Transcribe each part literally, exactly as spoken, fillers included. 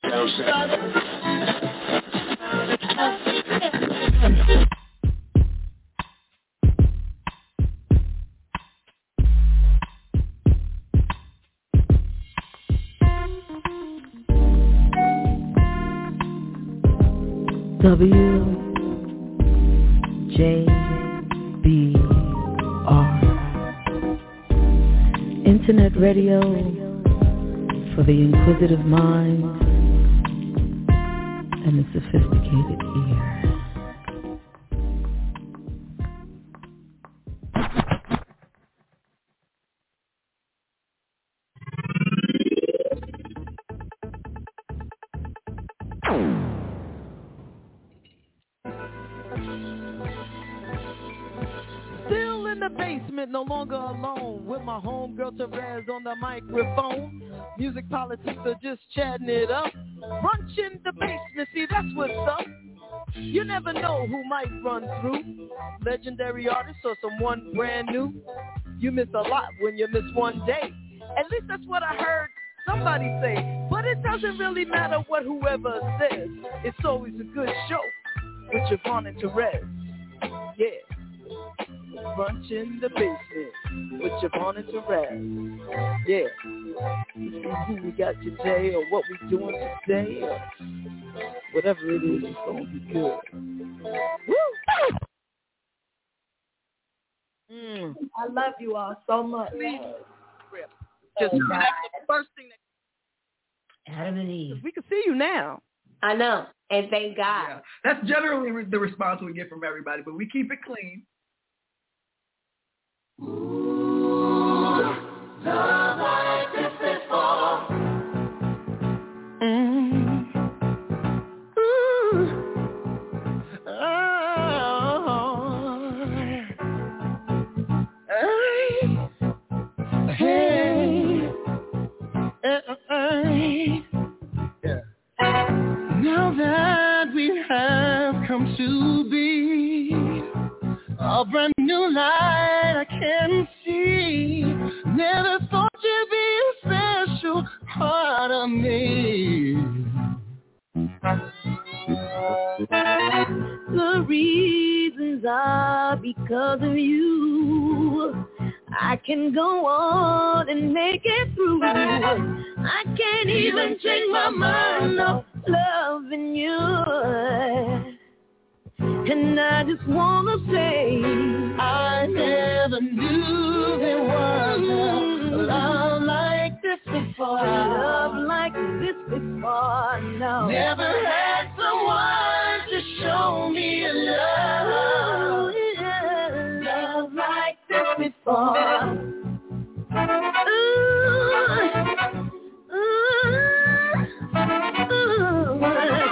W J B R Internet radio for the inquisitive mind and the sophisticated ear. No longer alone with my homegirl Therese on the microphone. Music politics are just chatting it up. Brunch in the basement, see that's what's up. You never know who might run through. Legendary artists or someone brand new. You miss a lot when you miss one day. At least that's what I heard somebody say. But it doesn't really matter what whoever says. It's always a good show with Javon and Therese. Yeah. Brunch in the basement with Javon and Therese. Yeah. You see who we got today or what we doing today or whatever it is, it's going to be good. Woo! Mm. I love you all so much. Just oh, that's the first thing that Adam and Eve. We can see you now. I know. And thank God. Yeah. That's generally the response we get from everybody, but we keep it clean. Ooh, love like this before. Mm. Ooh. Oh. Hey. Hey. Hey. Yeah. Now that we have come to be a brand new light I can see. Never thought you'd be a special part of me. The reasons are because of you. I can go on and make it through. I can't even change my mind of loving you. And I just wanna say I never knew there was a love like this before. Love like this before, no. Never had someone to show me a love. Love like this before. Ooh, ooh, ooh.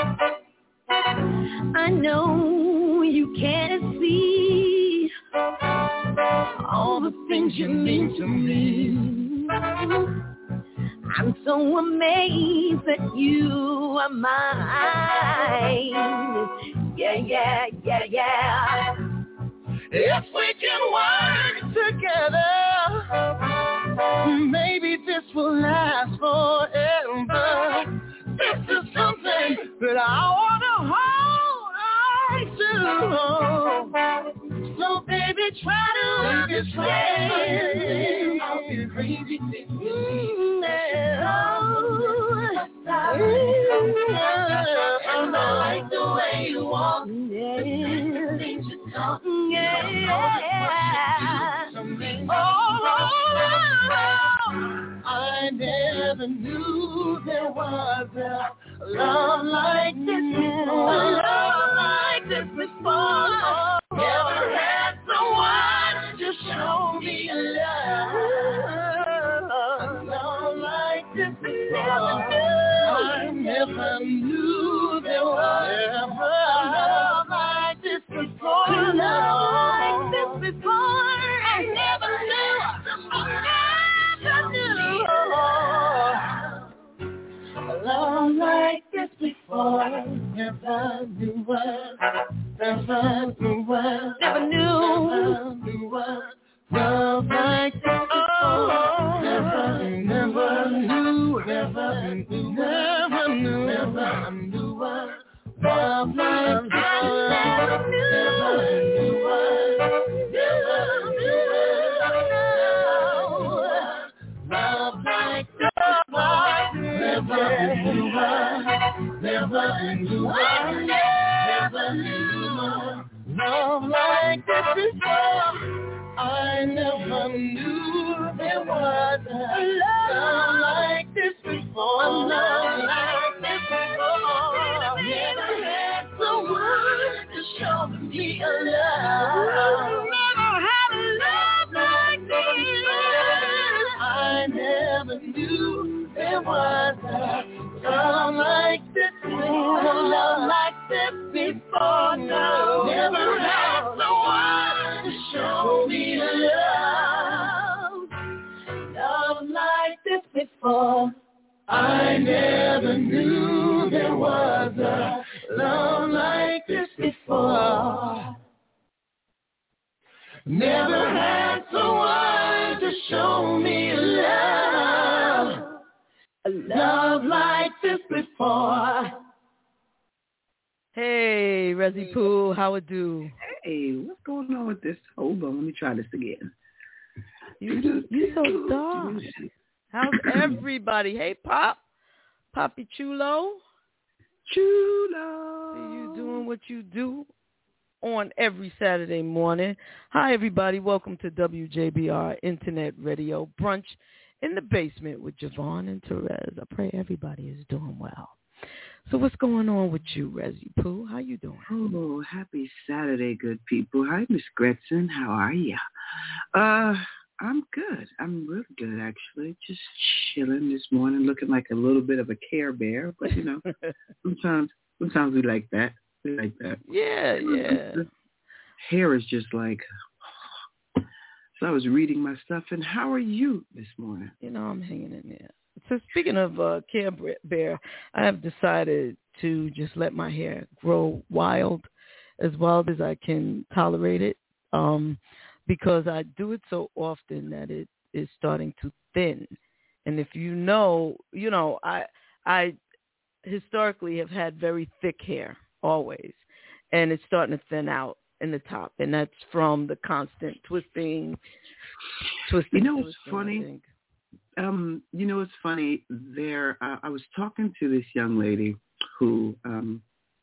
I know you can't see all the things you mean to me. I'm so amazed that you are mine. Yeah, yeah, yeah, yeah. If we can work together, maybe this will last forever. This is something that I wanna hold on to. So baby, try to understand. I'll be crazy thing you need. And I like the way you walk. The things you talk. Yeah. Oh, I never knew there was a love like this before. A love like this before. Never had someone to show me a love. A love like this before. I never knew there was ever a love like this before. A love like this before. I never knew. I never knew. A love like this before. Never knew what. Never knew what. Never knew. Never knew what. Love like this before. Never, never knew. Never knew. Never knew, never knew what love like this. Never knew, never knew what, never knew what love like this. Never knew what, never knew what, never knew what love like this before. I never knew there was a love like this before. A love like this before. Never had someone to show me a love. Never had a love like this. I never knew there was a love like this before. A love like this before. No, never had someone to show me love, love like this before. I never knew there was a love like this before. Never had someone to show me love, a love like this before. Hey, Resi Pooh, how it do? Hey, what's going on with this? Hold on, let me try this again. You you so dark. How's everybody? Hey, Pop, Poppy Chulo, Chulo. See you doing what you do on every Saturday morning. Hi, everybody. Welcome to W J B R Internet Radio Brunch in the Basement with Javon and Therese. I pray everybody is doing well. So what's going on with you, Resi Pooh? How you doing? Oh, happy Saturday, good people. Hi, Miss Gretchen. How are you? Uh, I'm good. I'm really good, actually. Just chilling this morning, looking like a little bit of a Care Bear. But, you know, sometimes sometimes we like that. We like that. Yeah, yeah. The hair is just like... So I was reading my stuff, and how are you this morning? You know, I'm hanging in there. So speaking of uh, Care Bear, I have decided to just let my hair grow wild, as wild as I can tolerate it, um, because I do it so often that it is starting to thin. And if you know, you know, I I historically have had very thick hair always, and it's starting to thin out in the top, and that's from the constant twisting, twisting. You know what's twisting, funny? Um, you know, it's funny. There, uh, I was talking to this young lady who, um,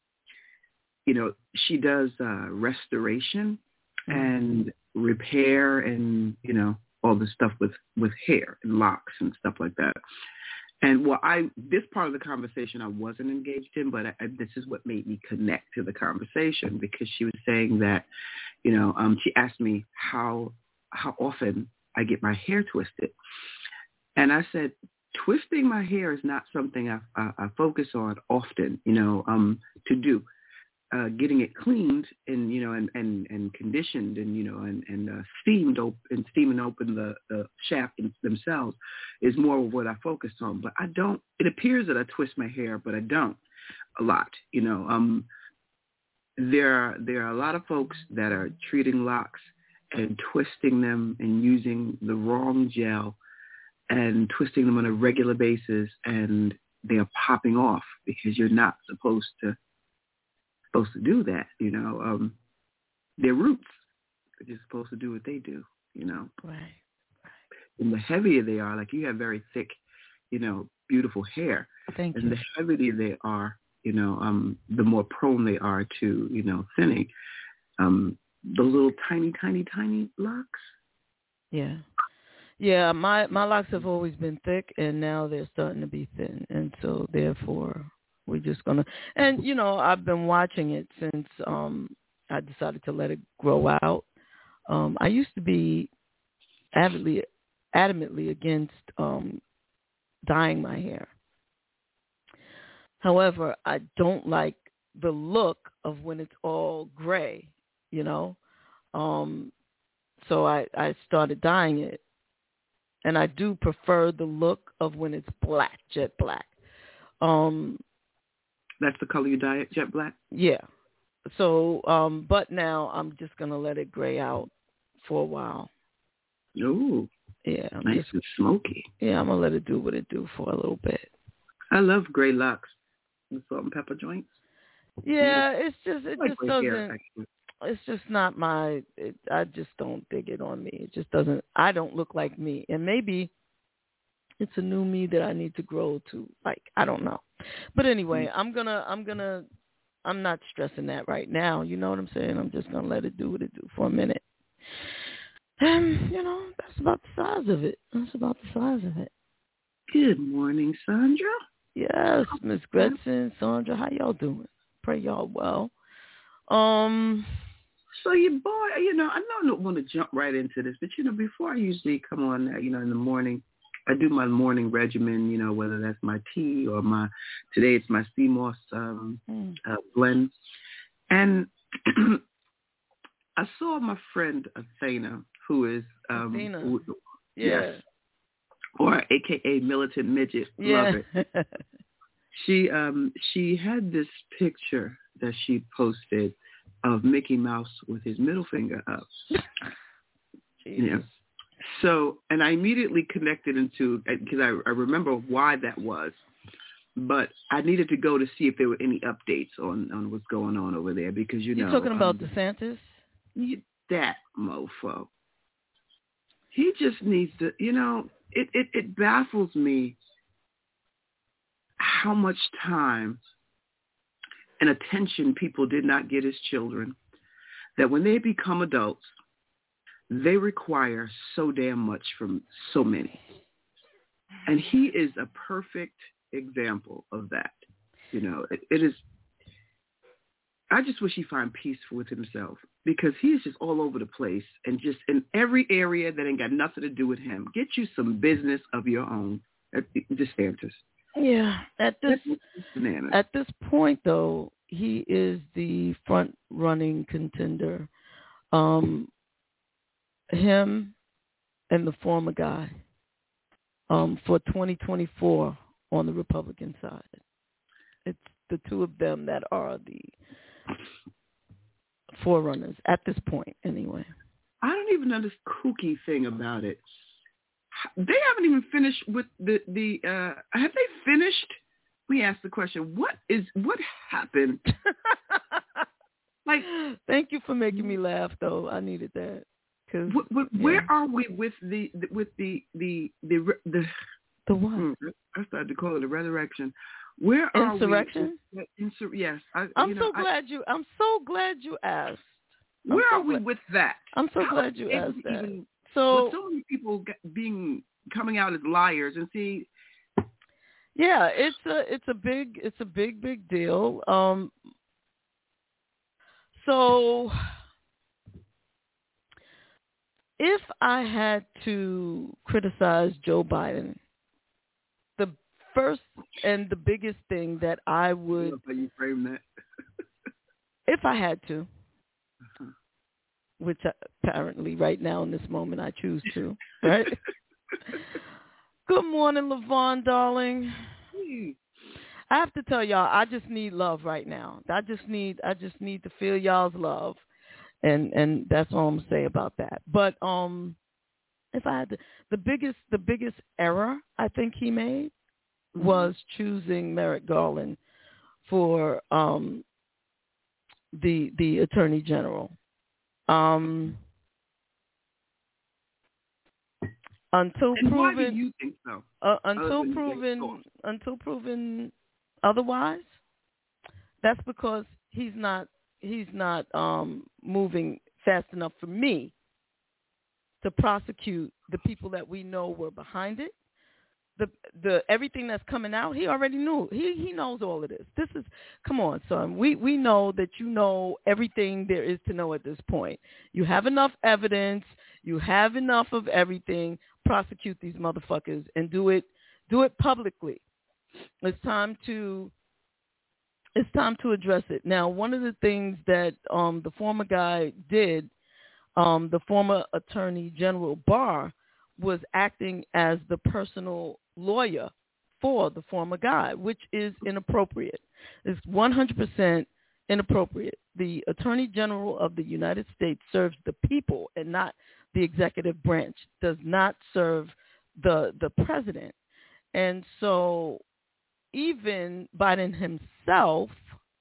you know, she does uh, restoration mm-hmm. and repair, and you know, all the stuff with with hair and locks and stuff like that. And well, I this part of the conversation I wasn't engaged in, but I, I, this is what made me connect to the conversation, because she was saying that, you know, um, she asked me how how often I get my hair twisted. And I said, twisting my hair is not something I, I, I focus on often, you know, um, to do. Uh, getting it cleaned and, you know, and, and, and conditioned and, you know, and, and uh, steamed op- and steaming open the, the shaft themselves is more of what I focus on. But I don't, it appears that I twist my hair, but I don't a lot, you know. Um, there are, there are a lot of folks that are treating locks and twisting them and using the wrong gel and twisting them on a regular basis, and they're popping off because you're not supposed to supposed to do that, you know. Um, they're roots. They're just supposed to do what they do, you know. Right. right. And the heavier they are, like you have very thick, you know, beautiful hair. Thank and you. the heavier they are, you know, um, the more prone they are to, you know, thinning. Um, those little tiny, tiny, tiny locks. Yeah. Yeah, my, my locks have always been thick, and now they're starting to be thin. And so, therefore, we're just going to... And, you know, I've been watching it since um, I decided to let it grow out. Um, I used to be avidly, adamantly against um, dyeing my hair. However, I don't like the look of when it's all gray, you know. Um, so I, I started dyeing it. And I do prefer the look of when it's black, jet black. Um, That's the color you dye it, jet black? Yeah. So, um, but now I'm just going to let it gray out for a while. Ooh. Yeah. I'm nice just, and smoky. Yeah, I'm going to let it do what it do for a little bit. I love gray locks. the salt and pepper joints. Yeah, it's just it like just right doesn't. here, It's just not my. It, I just don't dig it on me. It just doesn't. I don't look like me, and maybe it's a new me that I need to grow to. Like I don't know, but anyway, mm-hmm. I'm gonna. I'm gonna. I'm not stressing that right now. You know what I'm saying? I'm just gonna let it do what it do for a minute. And you know, that's about the size of it. That's about the size of it. Good morning, Sandra. Yes, Miss Gretchen, Sandra, how y'all doing? Pray y'all well. Um. So your boy, you know, I don't want to jump right into this, but you know, before I usually come on, you know, in the morning, I do my morning regimen. You know, whether that's my tea or my today it's my sea moss um, mm. uh, blend, and I saw my friend Athena, who is um, Athena, who, yeah. yes, or A K A Militant Midget, yeah. love it. She um she had this picture that she posted of Mickey Mouse with his middle finger up. Yeah. So, and I immediately connected into, because I, I remember why that was, but I needed to go to see if there were any updates on, on what's going on over there, because, you know. You're talking about um, DeSantis? You, that mofo. He just needs to, you know, it, it, it baffles me how much time and attention people did not get as children, that when they become adults, they require so damn much from so many. And he is a perfect example of that. You know, it, it is, I just wish he find peace with himself, because he is just all over the place and just in every area that ain't got nothing to do with him. Get you some business of your own, DeSantis. Yeah, at this at this point, though, he is the front-running contender. Um, him and the former guy um, for twenty twenty-four on the Republican side. It's the two of them that are the forerunners at this point, anyway. I don't even know this kooky thing about it. They haven't even finished with the, the uh, have they finished? We asked the question, what is, what happened? Like, thank you for making me laugh, though. I needed that. Cause, what, what, yeah. Where are we with the, with the, the, the, the, the what? Hmm, I started to call it a resurrection. Where are Insurrection? we? Insur- yes. I, I'm you know, so glad I, you, I'm so glad you asked. I'm where so are we glad, with that? I'm so How glad you asked that. Even, so, with so many people being, coming out as liars and see, yeah, it's a it's a big it's a big big deal. Um, so if I had to criticize Joe Biden, the first and the biggest thing that I would, I love how you frame that. if I had to, uh-huh. which apparently right now in this moment I choose to, right? Good morning, LaVon, darling. I have to tell y'all, I just need love right now. I just need, I just need to feel y'all's love, and and that's all I'm gonna say about that. But um, if I had to, the biggest, the biggest error I think he made mm-hmm. was choosing Merrick Garland for um the the Attorney General. Um. Until and proven, why do you think so? Uh, until proven, until proven otherwise, that's because he's not he's not um, moving fast enough for me to prosecute the people that we know were behind it. The the everything that's coming out, he already knew. He he knows all of this. This is come on, son. We we know that you know everything there is to know at this point. You have enough evidence. You have enough of everything. Prosecute these motherfuckers and do it do it publicly. It's time to it's time to address it. Now, one of the things that um, the former guy did, um, the former Attorney General Barr, was acting as the personal lawyer for the former guy, which is inappropriate. It's one hundred percent inappropriate. The Attorney General of the United States serves the people and not the executive branch, does not serve the the president. And so even Biden himself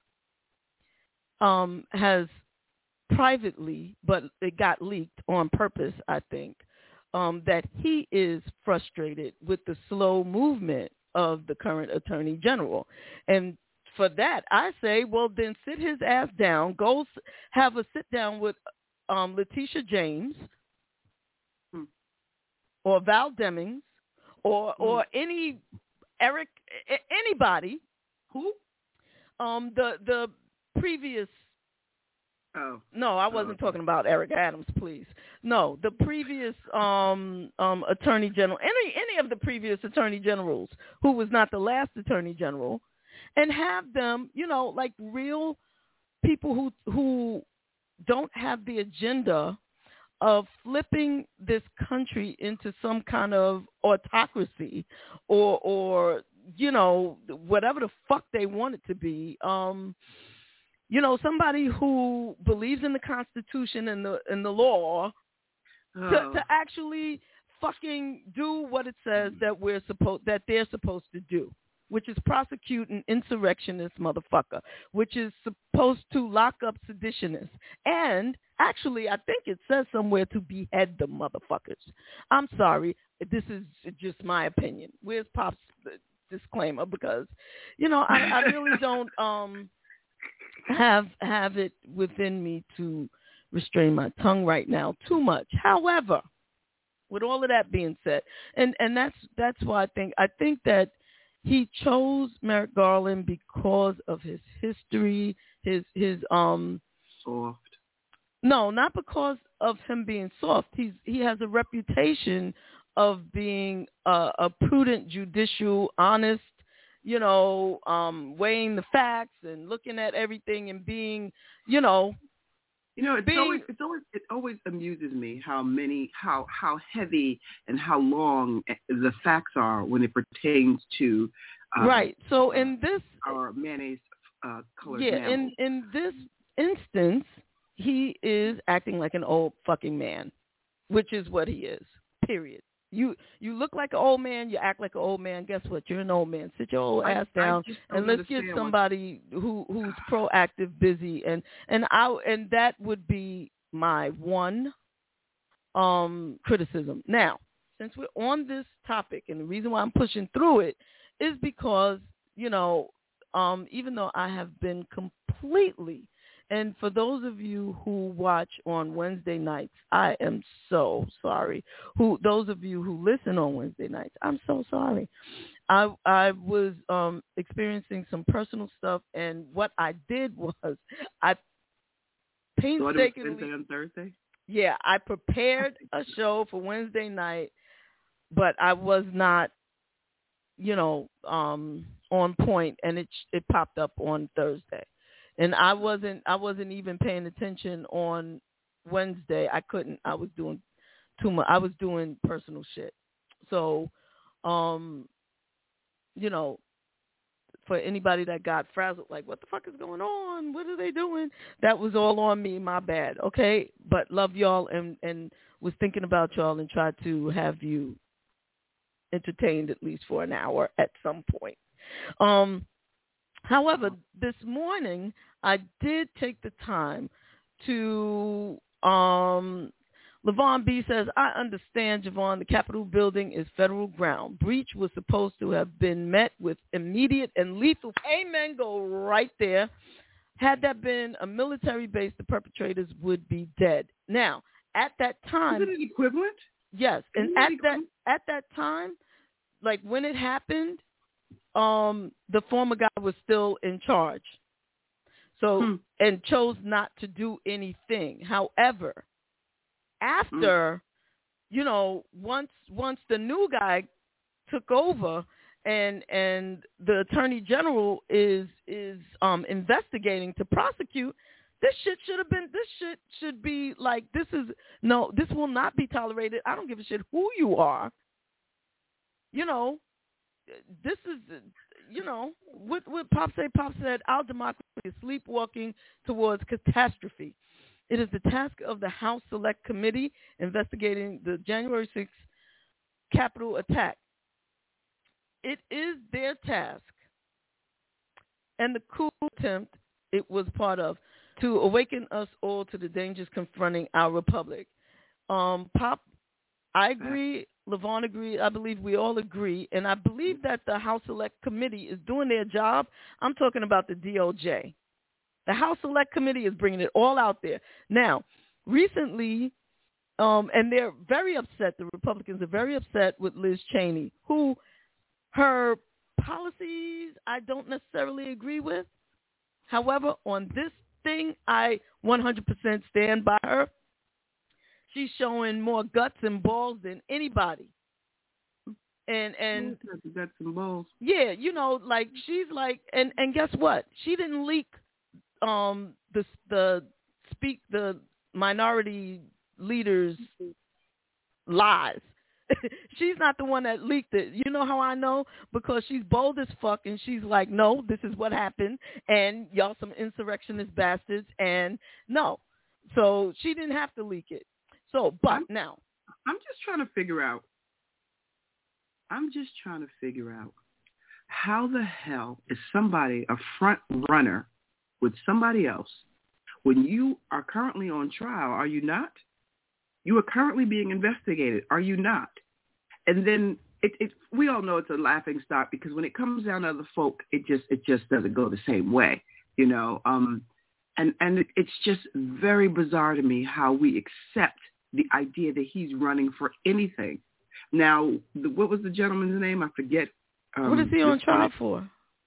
um, has privately, but it got leaked on purpose, I think, um, that he is frustrated with the slow movement of the current attorney general. And for that, I say, well, then sit his ass down, go have a sit down with um, Letitia James hmm. or Val Demings or hmm. or any Eric, anybody who um, the the previous. Oh. No, I wasn't oh, okay. talking about Eric Adams, please. No, the previous um, um, attorney general, any any of the previous attorney generals who was not the last attorney general, and have them, you know, like real people who who don't have the agenda of flipping this country into some kind of autocracy or or you know whatever the fuck they want it to be. Um, You know, somebody who believes in the Constitution and the and the law oh. to, to actually fucking do what it says that we're supposed that they're supposed to do, which is prosecute an insurrectionist motherfucker, which is supposed to lock up seditionists, and actually, I think it says somewhere to behead the motherfuckers. I'm sorry, this is just my opinion. Where's Pop's disclaimer? Because you know, I, I really don't. Um, have have it within me to restrain my tongue right now too much. However, with all of that being said, and, and that's that's why I think I think that he chose Merrick Garland because of his history, his his um soft. No, not because of him being soft. He's he has a reputation of being a, a prudent, judicial, honest, you know, um, weighing the facts and looking at everything and being, you know, you know, it's being, always it's always it always amuses me how many how how heavy and how long the facts are when it pertains to um, right. So in this our mayonnaise uh, colored yeah, mammal. in in this instance, he is acting like an old fucking man, which is what he is. Period. You you look like an old man, you act like an old man. Guess what? You're an old man. Sit your old I, ass down and let's get somebody what... who who's proactive, busy, and and I and that would be my one um criticism. Now, since we're on this topic, and the reason why I'm pushing through it is because you know um, even though I have been completely. And for those of you who watch on Wednesday nights, I am so sorry. Who those of you who listen on Wednesday nights, I'm so sorry. I I was um, experiencing some personal stuff, and what I did was I painstakingly. Wednesday on Thursday? Yeah, I prepared a show for Wednesday night, but I was not, you know, um, on point, and it it popped up on Thursday. And I wasn't I wasn't even paying attention on Wednesday. I couldn't. I was doing too much. I was doing personal shit. So, um, you know, for anybody that got frazzled, like, what the fuck is going on? What are they doing? That was all on me. My bad. Okay. But love y'all and, and was thinking about y'all and tried to have you entertained at least for an hour at some point. Um, However, this morning I did take the time to, um, LaVon B says, I understand, Javon, the Capitol building is federal ground. Breach was supposed to have been met with immediate and lethal. Amen, go right there. Had that been a military base, the perpetrators would be dead. Now, at that time. Is it an equivalent? Yes. And at that, at that time, like when it happened, Um, the former guy was still in charge, so hmm. and chose not to do anything. However, after, hmm. you know, once once the new guy took over, and and the attorney general is is um, investigating to prosecute, this shit should have been. This shit should be like this is no. This will not be tolerated. I don't give a shit who you are. You know. This is, you know, what, what Pop said. Pop said, our democracy is sleepwalking towards catastrophe. It is the task of the House Select Committee investigating the January sixth Capitol attack. It is their task and the coup attempt it was part of to awaken us all to the dangers confronting our republic. Um, Pop, I agree. LaVon agreed. I believe we all agree. And I believe that the House Select Committee is doing their job. I'm talking about the D O J. The House Select Committee is bringing it all out there. Now, recently, um, and they're very upset, the Republicans are very upset with Liz Cheney, who her policies I don't necessarily agree with. However, on this thing, I one hundred percent stand by her. She's showing more guts and balls than anybody. And and guts and balls. Yeah, you know, like she's like, and, and guess what? She didn't leak um the the speak the minority leaders' lies. She's not the one that leaked it. You know how I know? Because she's bold as fuck, and she's like, no, this is what happened, and y'all some insurrectionist bastards, and no. So she didn't have to leak it. So, but I'm, now. I'm just trying to figure out, I'm just trying to figure out how the hell is somebody a front runner with somebody else when you are currently on trial? Are you not? You are currently being investigated. Are you not? And then it, it, we all know it's a laughing stock because when it comes down to other folk, it just it just doesn't go the same way, you know. Um, and and it's just very bizarre to me how we accept the idea that he's running for anything. Now, the, what was the gentleman's name? I forget. Um, what is he on trial for?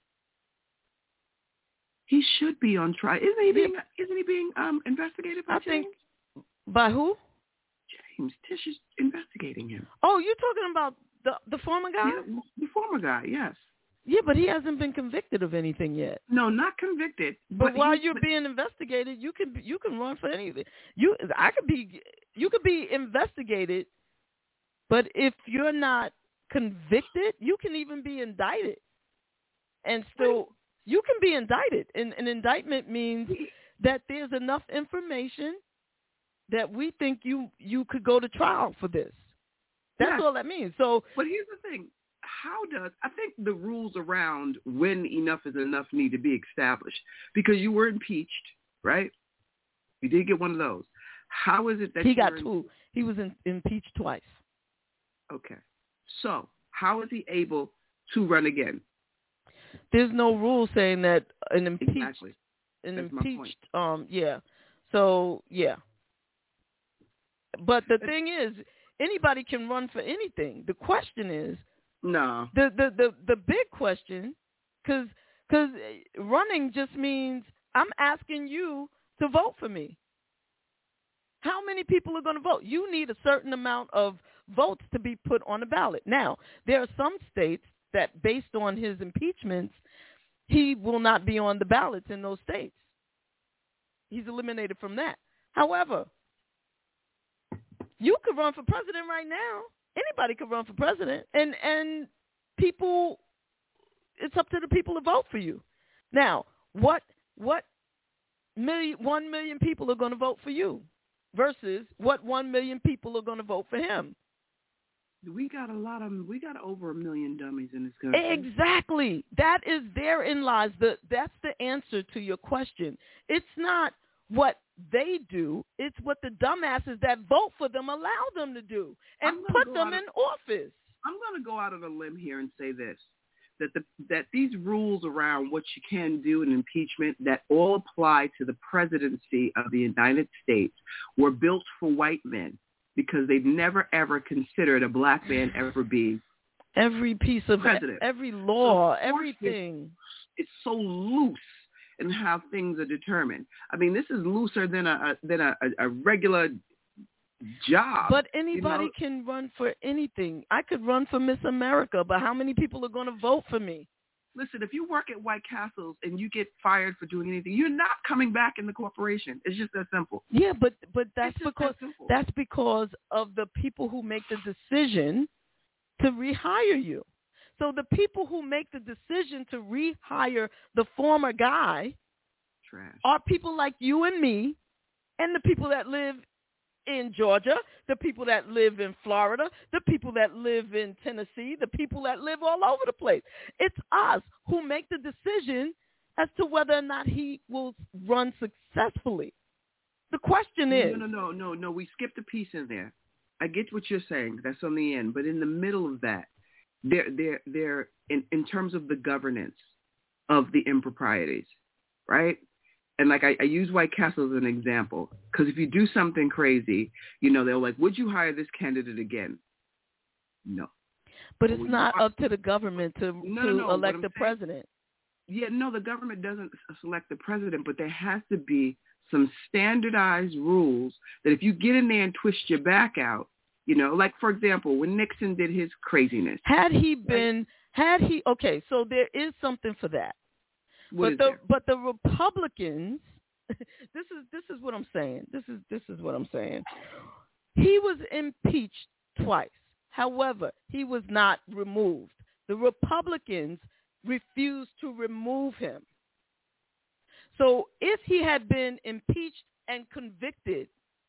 He should be on trial. Isn't he being? Isn't he being um, investigated by I James? think by who? James. Tish is investigating him. Oh, you're talking about the the former guy? Yeah, the former guy, yes. Yeah, but he hasn't been convicted of anything yet. No, not convicted. But, but while he, you're being investigated, you can you can run for anything. You I could be you could be investigated, but if you're not convicted, you can even be indicted, and still you can be indicted. And an indictment means that there's enough information that we think you you could go to trial for this. That's yes. all that means. So, but here's the thing. How does, I think the rules around when enough is enough need to be established because you were impeached, right? You did get one of those. How is it that he you got were two? He was in, impeached twice. Okay. So how is he able to run again? There's no rule saying that an impeached, exactly. an That's impeached, um, yeah. So, yeah. But the thing is, anybody can run for anything. The question is, no. The the the, the big question, because because running just means I'm asking you to vote for me. How many people are going to vote? You need a certain amount of votes to be put on the ballot. Now, there are some states that, based on his impeachments, he will not be on the ballots in those states. He's eliminated from that. However, you could run for president right now. Anybody could run for president, and and people, it's up to the people to vote for you. Now, what what million, one million people are going to vote for you versus what one million people are going to vote for him? We got a lot of, we got over a million dummies in this country. Exactly. That is, therein lies the, that's the answer to your question. It's not what they do, it's what the dumbasses that vote for them allow them to do and put them in of, office. I'm going to go out on a limb here and say this, that the, that these rules around what you can do in impeachment that all apply to the presidency of the United States were built for white men because they've never, ever considered a black man ever being every piece of president. Every law, so everything. It's, it's so loose in how things are determined. I mean, this is looser than a, a than a, a regular job. But anybody you know? can run for anything. I could run for Miss America, but how many people are going to vote for me? Listen, if you work at White Castles and you get fired for doing anything, you're not coming back in the corporation. It's just that simple. Yeah, but but that's because that that's because of the people who make the decision to rehire you. So the people who make the decision to rehire the former guy Trash. are people like you and me and the people that live in Georgia, the people that live in Florida, the people that live in Tennessee, the people that live all over the place. It's us who make the decision as to whether or not he will run successfully. The question no, is... No, no, no, no, no. We skipped a piece in there. I get what you're saying. That's on the end. But in the middle of that, they're, they're, they're in, in terms of the governance of the improprieties, right? And like I, I use White Castle as an example, because if you do something crazy, you know, they're like, would you hire this candidate again? No. But it's not up to the government to, no, to no, no. elect the saying, president. Yeah, no, the government doesn't select the president, but there has to be some standardized rules that if you get in there and twist your back out, you know, like, for example, when Nixon did his craziness. Had he been, had he, okay, so there is something for that. What but the there? but the Republicans, this is this is what I'm saying. This is this is what I'm saying. He was impeached twice. However, he was not removed. The Republicans refused to remove him. So if he had been impeached and convicted,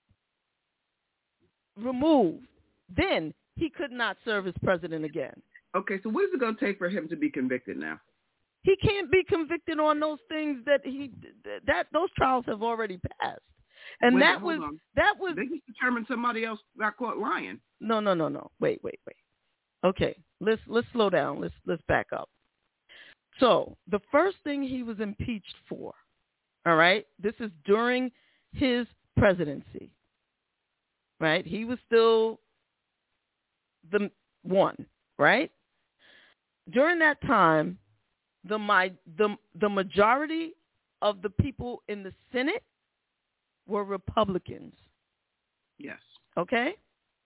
removed, then he could not serve as president again. Okay, so what is it going to take for him to be convicted now? He can't be convicted on those things that he that those trials have already passed, and Wait, that hold was on. that was. They just determined somebody else got caught lying. No, no, no, no. Wait, wait, wait. Okay, let's let's slow down. Let's let's back up. So the first thing he was impeached for, all right. This is during his presidency, right? He was still the one, right? During that time. The, my, the the majority of the people in the Senate were Republicans. Yes. Okay?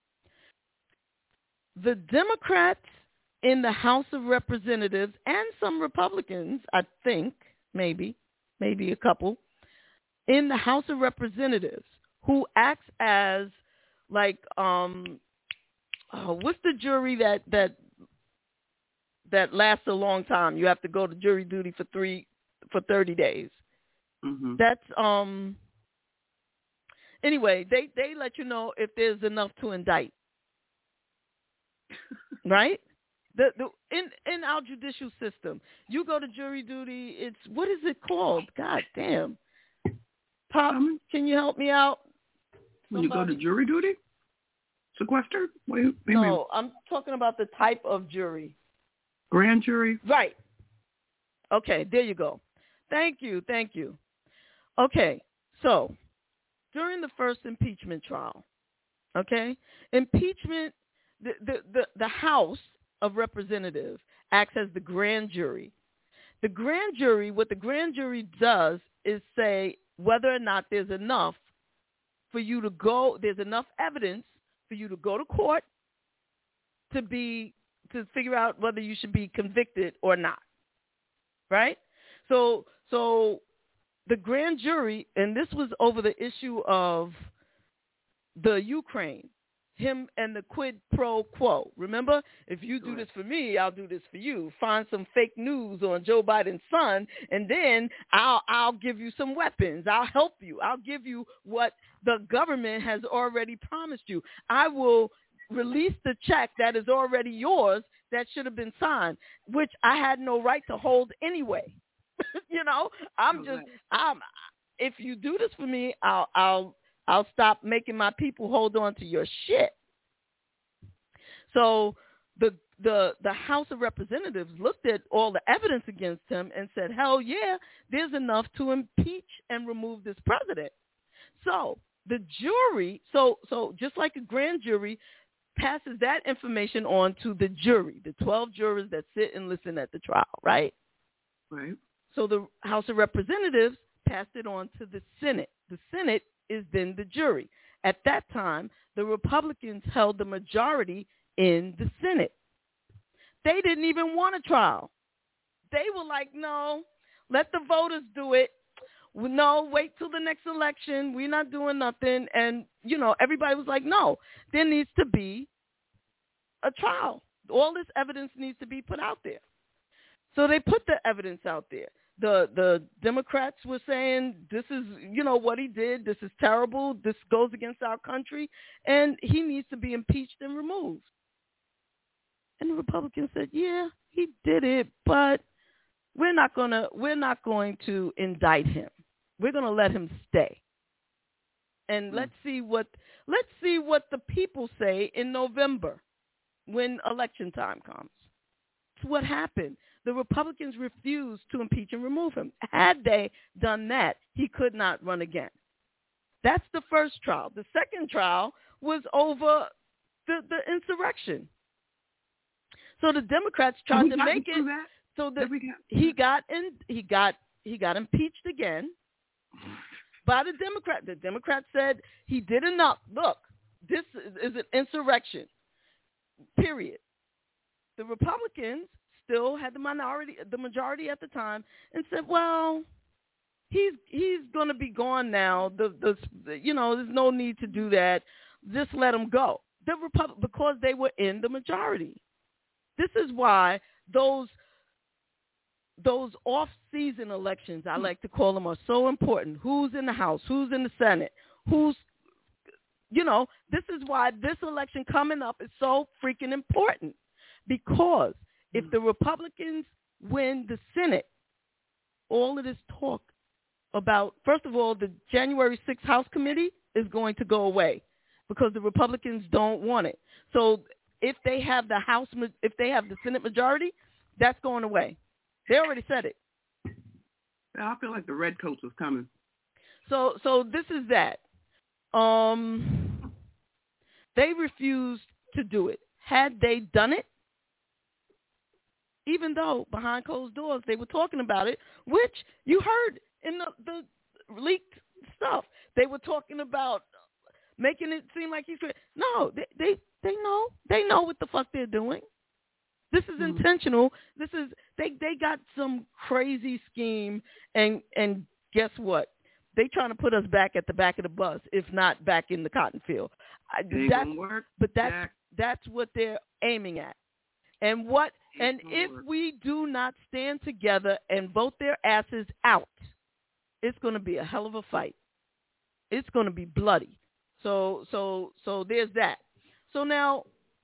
The Democrats in the House of Representatives and some Republicans, I think, maybe, maybe a couple, in the House of Representatives who acts as like, um, oh, what's the jury that, that, that lasts a long time? You have to go to jury duty for three for thirty days. Mm-hmm. That's um. Anyway, they they let you know if there's enough to indict, right? The the in in our judicial system, you go to jury duty. It's what is it called? God damn. Pop, um, can you help me out? When Somebody? You go to jury duty, sequestered. What do you, what do you no, mean? I'm talking about the type of jury. Grand jury? Right. Okay, there you go. Thank you, thank you. Okay, so during the first impeachment trial, okay, impeachment, the, the, the, the House of Representatives acts as the grand jury. The grand jury, what the grand jury does is say whether or not there's enough for you to go, there's enough evidence for you to go to court to be to figure out whether you should be convicted or not, right? So, so the grand jury, and this was over the issue of the Ukraine, him and the quid pro quo. Remember, if you do this for me, I'll do this for you. Find some fake news on Joe Biden's son, and then I'll I'll give you some weapons. I'll help you. I'll give you what the government has already promised you. I will release the check that is already yours that should have been signed, which I had no right to hold anyway. you know, I'm just, I'm, if you do this for me, I'll, I'll, I'll stop making my people hold on to your shit. So the, the, the House of Representatives looked at all the evidence against him and said, hell yeah, there's enough to impeach and remove this president. So the jury, so, so just like a grand jury, passes that information on to the jury, the twelve jurors that sit and listen at the trial, right? Right. So the House of Representatives passed it on to the Senate. The Senate is then the jury. At that time, the Republicans held the majority in the Senate. They didn't even want a trial. They were like, no, let the voters do it. No, wait till the next election. We're not doing nothing. And, you know, everybody was like, no, there needs to be a trial. All this evidence needs to be put out there. So they put the evidence out there. The the Democrats were saying, this is, you know, what he did. This is terrible. This goes against our country. And he needs to be impeached and removed. And the Republicans said, yeah, he did it, but we're not gonna we're not going to indict him. We're gonna let him stay. And mm. let's see what let's see what the people say in November when election time comes. It's what happened. The Republicans refused to impeach and remove him. Had they done that, he could not run again. That's the first trial. The second trial was over the, the insurrection. So the Democrats tried to make it that? so that he got in, he got he got impeached again by the Democrat. The Democrats said he did enough. Look, this is, is an insurrection. Period. The Republicans still had the minority, the majority at the time, and said, "Well, he's he's going to be gone now. The the you know, there's no need to do that. Just let him go." The Repub- because they were in the majority. This is why those those off-season elections, I like to call them, are so important. Who's in the House? Who's in the Senate? Who's, you know, this is why this election coming up is so freaking important. Because if the Republicans win the Senate, all of this talk about, first of all, the January sixth House Committee is going to go away because the Republicans don't want it. So if they have the House, if they have the Senate majority, that's going away. They already said it. I feel like the redcoats was coming. So, so this is that. Um, they refused to do it. Had they done it, even though behind closed doors they were talking about it, which you heard in the, the leaked stuff, they were talking about making it seem like he's no, they they they know they know what the fuck they're doing. This is mm-hmm. intentional. This is they they got some crazy scheme, and and guess what? They trying to put us back at the back of the bus, if not back in the cotton field. Ain't that's, gonna work, but that's Jack. that's what they're aiming at. And what and if work. we do not stand together and vote their asses out, it's going to be a hell of a fight. It's going to be bloody. So so so there's that. So now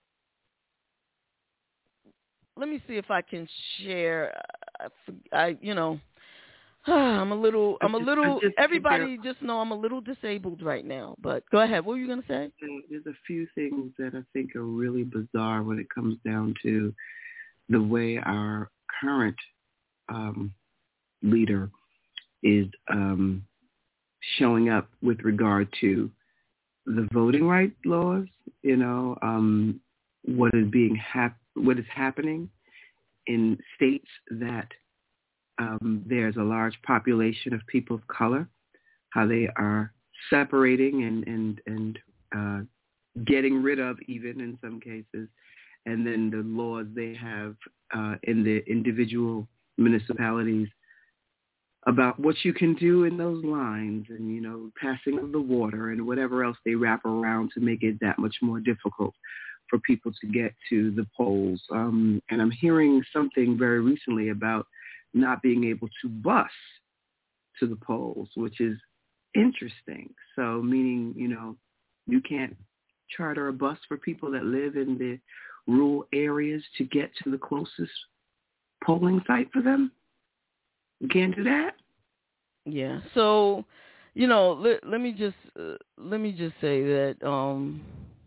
let me see if I can share. I, I you know, I'm a little. I'm a little. Everybody just know I'm a little disabled right now. But go ahead. What were you going to say? There's a few things that I think are really bizarre when it comes down to the way our current um, leader is um, showing up with regard to the voting rights laws. You know, um, what is being hap- what is happening in states that um, there's a large population of people of color, how they are separating and and and uh, getting rid of, even in some cases, and then the laws they have uh, in the individual municipalities about what you can do in those lines, and, you know, passing of the water and whatever else they wrap around to make it that much more difficult for people to get to the polls. Um, and I'm hearing something very recently about not being able to bus to the polls, which is interesting. So meaning, you know, you can't charter a bus for people that live in the rural areas to get to the closest polling site for them? You can't do that? Yeah. So, you know, let, let me just uh, let me just say that um,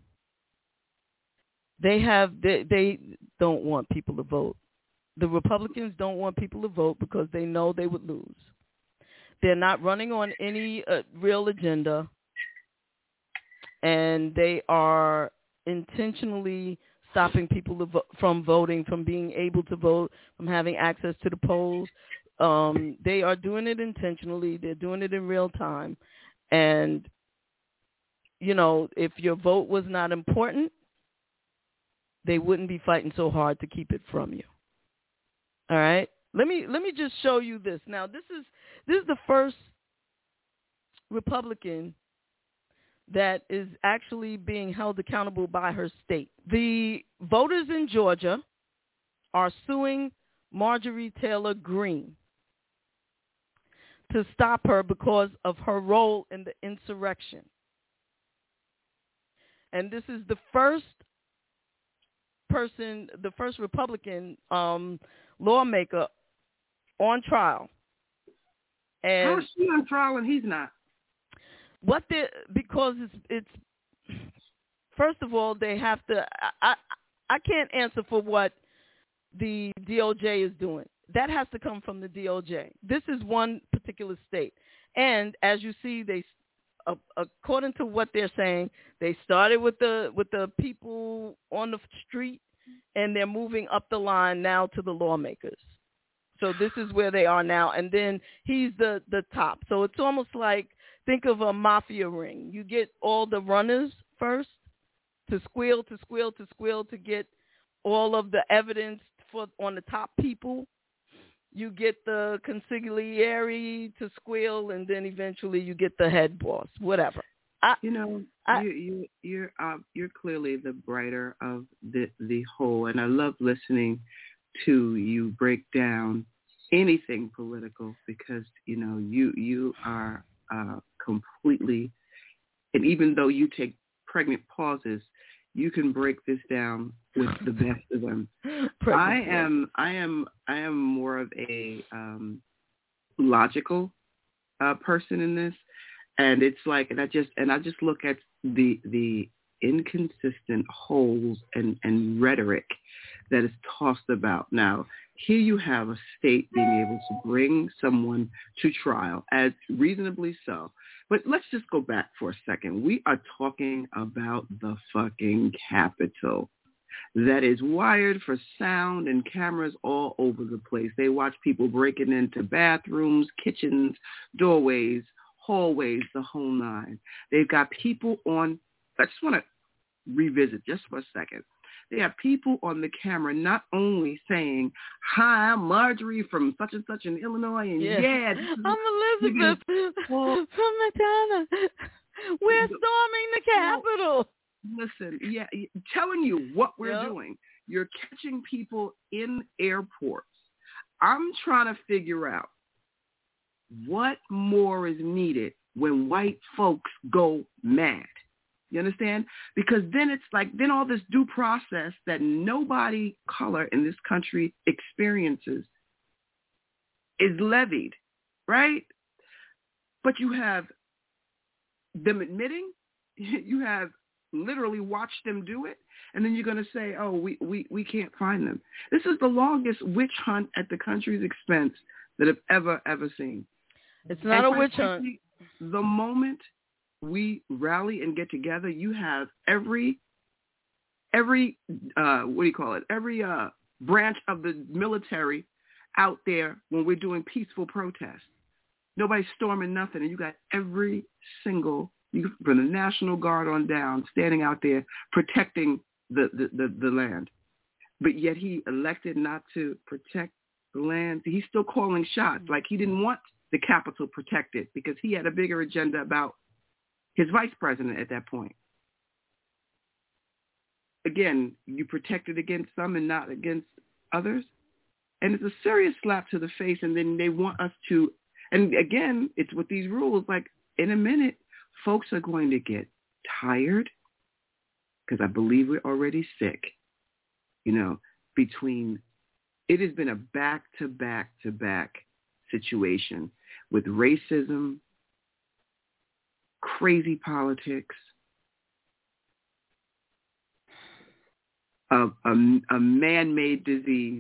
they have they, they don't want people to vote. The Republicans don't want people to vote because they know they would lose. They're not running on any uh, real agenda, and they are intentionally stopping people to vo- from voting, from being able to vote, from having access to the polls. Um, they are doing it intentionally. They're doing it in real time. And, you know, if your vote was not important, they wouldn't be fighting so hard to keep it from you. All right? Let me let me just show you this. Now, this is this is the first Republican that is actually being held accountable by her state. The voters in Georgia are suing Marjorie Taylor Greene to stop her because of her role in the insurrection. And this is the first person, the first Republican um, lawmaker on trial. And how is she on trial and he's not? What they because it's it's first of all they have to. I I can't answer for what the D O J is doing. That has to come from the D O J. This is one particular state, and as you see, they uh, according to what they're saying, they started with the with the people on the street, and they're moving up the line now to the lawmakers. So this is where they are now, and then he's the the top. So it's almost like, think of a mafia ring. You get all the runners first to squeal, to squeal, to squeal, to get all of the evidence for on the top people. You get the consigliere to squeal, and then eventually you get the head boss, whatever. I, you know, I, you, you, you're uh, you're clearly the brighter of the the whole, and I love listening to you break down anything political because you know you you are uh, completely, and even though you take pregnant pauses, you can break this down with the best of them. I am I am I am more of a um, logical uh, person in this, and it's like, and I just and I just look at the the inconsistent holes and, and rhetoric that is tossed about. Now, here you have a state being able to bring someone to trial, as reasonably so. But let's just go back for a second. We are talking about the fucking Capitol that is wired for sound and cameras all over the place. They watch people breaking into bathrooms, kitchens, doorways, hallways, the whole nine. They've got people on, I just want to revisit just for a second. They have people on the camera not only saying, hi, I'm Marjorie from such and such in Illinois, and yeah, yeah I'm Elizabeth from Madonna. We're storming the Capitol. Listen, yeah, telling you what we're yep. doing. You're catching people in airports. I'm trying to figure out what more is needed when white folks go mad. You understand? Because then it's like, then all this due process that nobody color in this country experiences is levied, right? But you have them admitting, you have literally watched them do it, and then you're going to say, oh, we, we, we can't find them. This is the longest witch hunt at the country's expense that I've ever, ever seen. It's not and a witch hunt. The moment we rally and get together, you have every, every, uh, what do you call it? Every uh, branch of the military out there when we're doing peaceful protests. Nobody's storming nothing, and you got every single, you from the National Guard on down, standing out there protecting the, the, the, the land. But yet he elected not to protect the land. He's still calling shots, like he didn't want the Capitol protected because he had a bigger agenda about his vice president at that point. Again, you protected against some and not against others. And it's a serious slap to the face. And then they want us to, and again, it's with these rules, like in a minute, folks are going to get tired because I believe we're already sick, you know, between, it has been a back-to-back-to-back situation with racism, crazy politics, a, a, a man-made disease.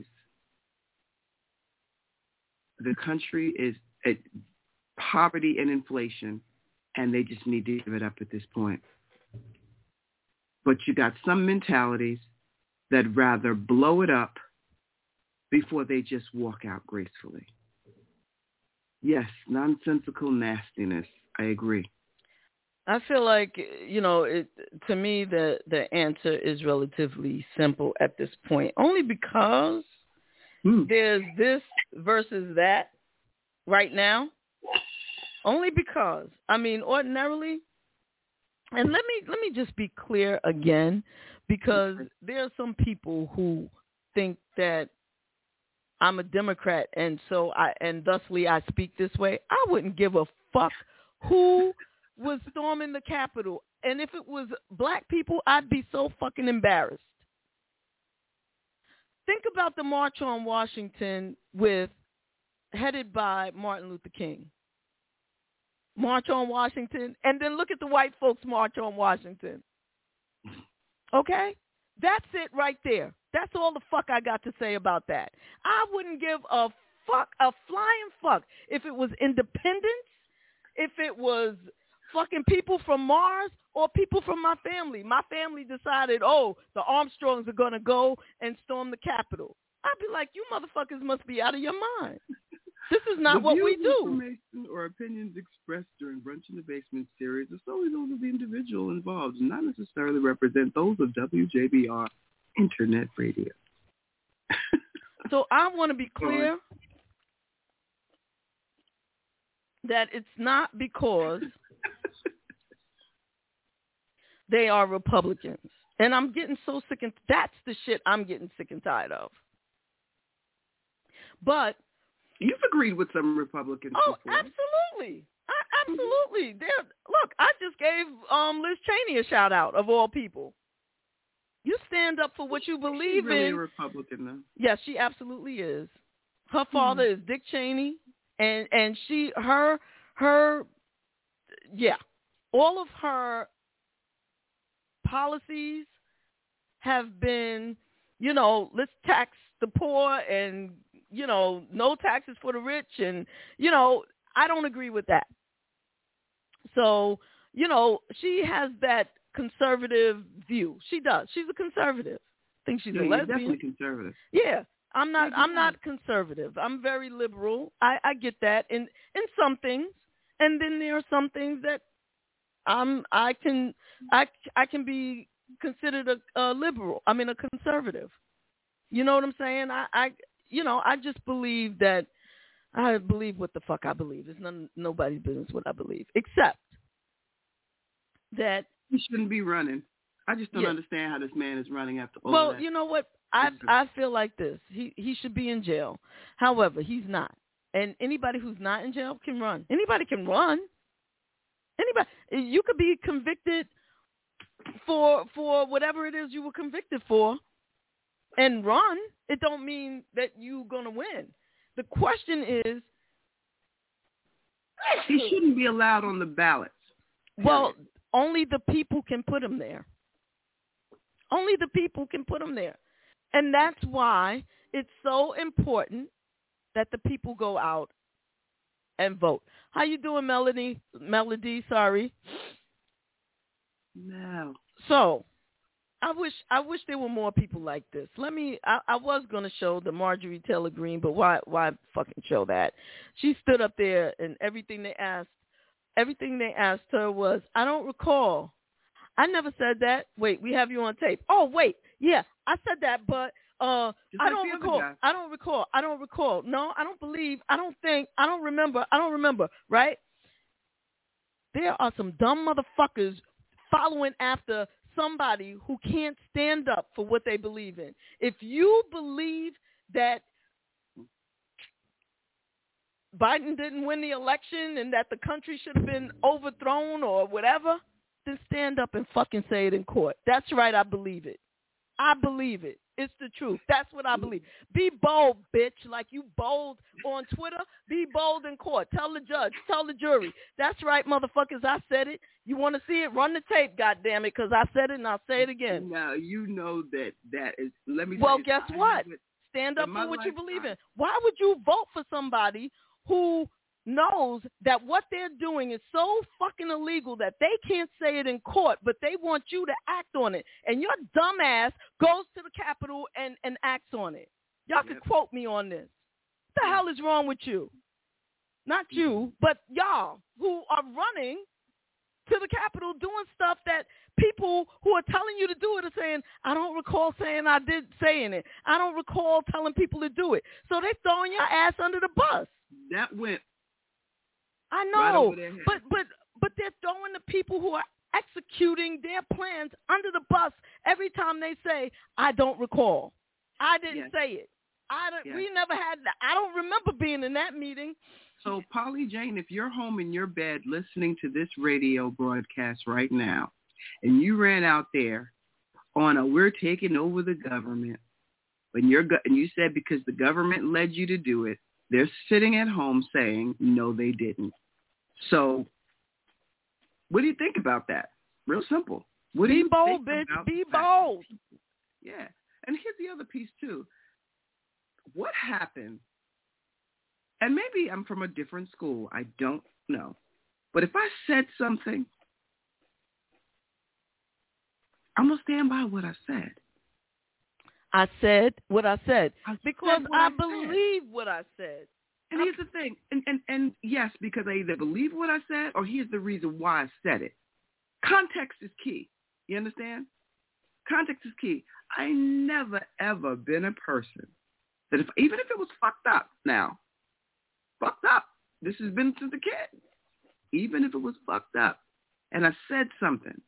The country is at poverty and inflation, and they just need to give it up at this point. But you got some mentalities that rather blow it up before they just walk out gracefully. Yes, nonsensical nastiness. I agree. I feel like, you know, it, to me, the, the answer is relatively simple at this point, only because mm. there's this versus that right now. Only because, I mean, ordinarily, and let me let me just be clear again, because there are some people who think that I'm a Democrat, and so I and thusly I speak this way. I wouldn't give a fuck who was storming the Capitol, and if it was black people, I'd be so fucking embarrassed. Think about the March on Washington with headed by Martin Luther King. March on Washington, and then look at the white folks march on Washington. Okay? That's it right there. That's all the fuck I got to say about that. I wouldn't give a fuck, a flying fuck, if it was independence, if it was fucking people from Mars or people from my family. My family decided, oh, the Armstrongs are going to go and storm the Capitol. I'd be like, you motherfuckers must be out of your mind. This is not what we do. Information or opinions expressed during Brunch in the Basement series are solely those of the individual involved and not necessarily represent those of W J B R Internet Radio. So I want to be clear that it's not because they are Republicans. And I'm getting so sick and that's the shit I'm getting sick and tired of. But you've agreed with some Republicans oh, before. absolutely. I, absolutely. They're, look, I just gave um, Liz Cheney a shout out of all people. You stand up for what you believe She's really in. A Republican, though. Yes, she absolutely is. Her father mm-hmm. is Dick Cheney, and and she her her yeah, all of her policies have been, you know, let's tax the poor and, you know, no taxes for the rich, and, you know, I don't agree with that. So, you know, she has that conservative view. She does. She's a conservative. I think she's yeah, a lesbian. You're definitely conservative. Yeah. I'm not I'm not conservative. I'm very liberal. I, I get that in, in some things. And then there are some things that I'm I can I, I can be considered a, a liberal. I mean a conservative. You know what I'm saying? I, I you know, I just believe that I believe what the fuck I believe. It's none, nobody's business what I believe. Except that he shouldn't be running. I just don't yeah. understand how this man is running after all well, that. Well, you know what? I I feel like this. He he should be in jail. However, he's not. And anybody who's not in jail can run. Anybody can run. Anybody. You could be convicted for for whatever it is you were convicted for and run. It don't mean that you're going to win. The question is, he shouldn't be allowed on the ballots. Well, only the people can put him there. Only the people can put him there. And that's why it's so important that the people go out and vote. How you doing, Melody? Melody, sorry. No. So, I wish I wish there were more people like this. Let me. I, I was going to show the Marjorie Taylor Greene, but why? Why fucking show that? She stood up there, and everything they asked, everything they asked her was, "I don't recall. I never said that. Wait, we have you on tape. Oh, wait, yeah, I said that, but uh, I don't recall. I don't recall. I don't recall. No, I don't believe. I don't think. I don't remember. I don't remember. Right? There are some dumb motherfuckers following after somebody who can't stand up for what they believe in. If you believe that Biden didn't win the election and that the country should have been overthrown or whatever, then stand up and fucking say it in court. That's right, I believe it. I believe it. It's the truth. That's what I believe. Be bold, bitch. Like you bold on Twitter, be bold in court. Tell the judge. Tell the jury. That's right, motherfuckers. I said it. You want to see it? Run the tape, goddammit, because I said it and I'll say it again. Now, you know that that is, let me Well, you, guess what? Stand up for what you believe in. Why would you vote for somebody who knows that what they're doing is so fucking illegal that they can't say it in court, but they want you to act on it. And your dumb ass goes to the Capitol and, and acts on it. Y'all yep. can quote me on this. What the hell is wrong with you? Not you, but y'all who are running to the Capitol doing stuff that people who are telling you to do it are saying, I don't recall saying I did saying it. I don't recall telling people to do it. So they're throwing your ass under the bus. That went I know, right but but but they're throwing the people who are executing their plans under the bus every time they say, I don't recall. I didn't yes. say it. I don't, yes. We never had that. I don't remember being in that meeting. So, Polly Jane, if you're home in your bed listening to this radio broadcast right now, and you ran out there on a we're taking over the government, and, you're, and you said because the government led you to do it, They're sitting at home saying, no, they didn't. So what do you think about that? Real simple. What do Be you bold, think bitch. about Be that? bold. Yeah. And here's the other piece, too. What happened, and maybe I'm from a different school, I don't know, but if I said something, I'm going to stand by what I said. I said what I said I because said what I, I said. believe what I said. And here's the thing, and, and, and yes, because I either believe what I said or here's the reason why I said it. Context is key. You understand? Context is key. I never, ever been a person that if, even if it was fucked up now, fucked up, this has been since a kid, even if it was fucked up and I said something,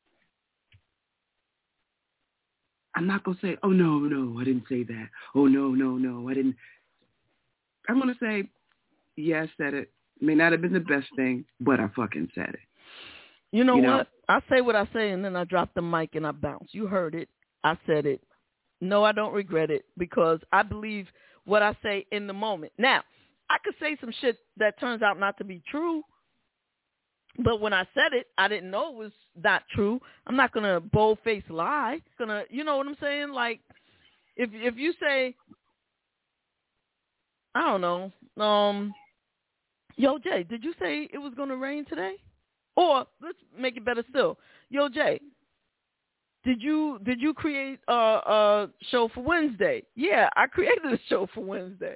I'm not going to say, oh, no, no, I didn't say that. Oh, no, no, no, I didn't. I'm going to say, yeah, I said it. May not have been the best thing, but I fucking said it. You know, you what? know? I say what I say, and then I drop the mic and I bounce. You heard it. I said it. No, I don't regret it because I believe what I say in the moment. Now, I could say some shit that turns out not to be true, but when I said it, I didn't know it was not true. I'm not going to bold-face lie. Gonna, you know what I'm saying? Like, if if you say, I don't know, um, yo, Jay, did you say it was going to rain today? Or let's make it better still. Yo, Jay, did you did you create a, a show for Wednesday? Yeah, I created a show for Wednesday.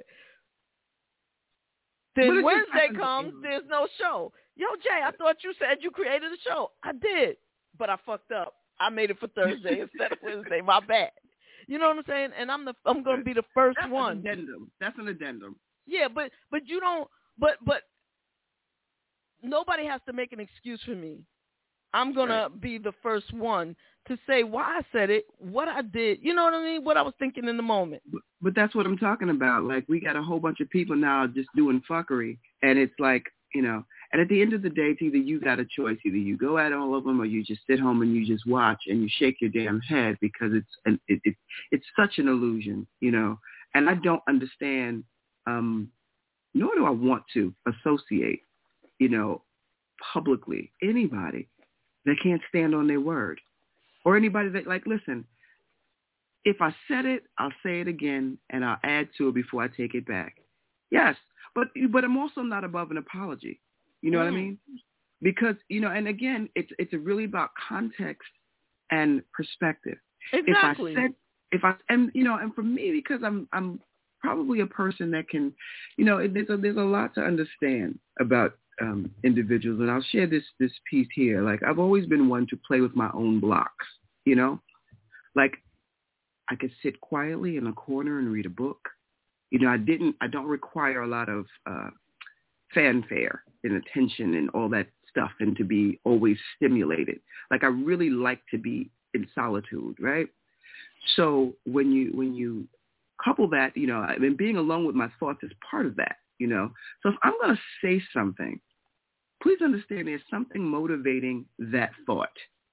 Then Wednesday comes, there's no show. Yo, Jay, I thought you said you created a show. I did, but I fucked up. I made it for Thursday instead of Wednesday. My bad. You know what I'm saying? And I'm the I'm going to be the first That's one. An addendum. That's an addendum. Yeah, but but you don't. But but nobody has to make an excuse for me. I'm going Right. to be the first one to say why I said it, what I did. You know what I mean? What I was thinking in the moment. But, but that's what I'm talking about. Like, we got a whole bunch of people now just doing fuckery. And it's like, you know, and at the end of the day, it's either you got a choice. Either you go at all of them or you just sit home and you just watch and you shake your damn head because it's an, it, it, it's such an illusion, you know. And I don't understand, um, nor do I want to associate, you know, publicly anybody that can't stand on their word or anybody that, like, listen, if I said it, I'll say it again and I'll add to it before I take it back. Yes, but but I'm also not above an apology. You know mm. what I mean? Because, you know, and again, it's it's really about context and perspective. Exactly. If I said, if I, and, you know, and for me, because I'm I'm probably a person that can, you know, there's a, there's a lot to understand about um, individuals. And I'll share this, this piece here. Like, I've always been one to play with my own blocks, you know, like I could sit quietly in a corner and read a book. You know, I didn't, I don't require a lot of uh, fanfare and attention and all that stuff and to be always stimulated. Like, I really like to be in solitude, right? So when you, when you couple that, you know, I mean, being alone with my thoughts is part of that, you know. So if I'm going to say something, please understand there's something motivating that thought.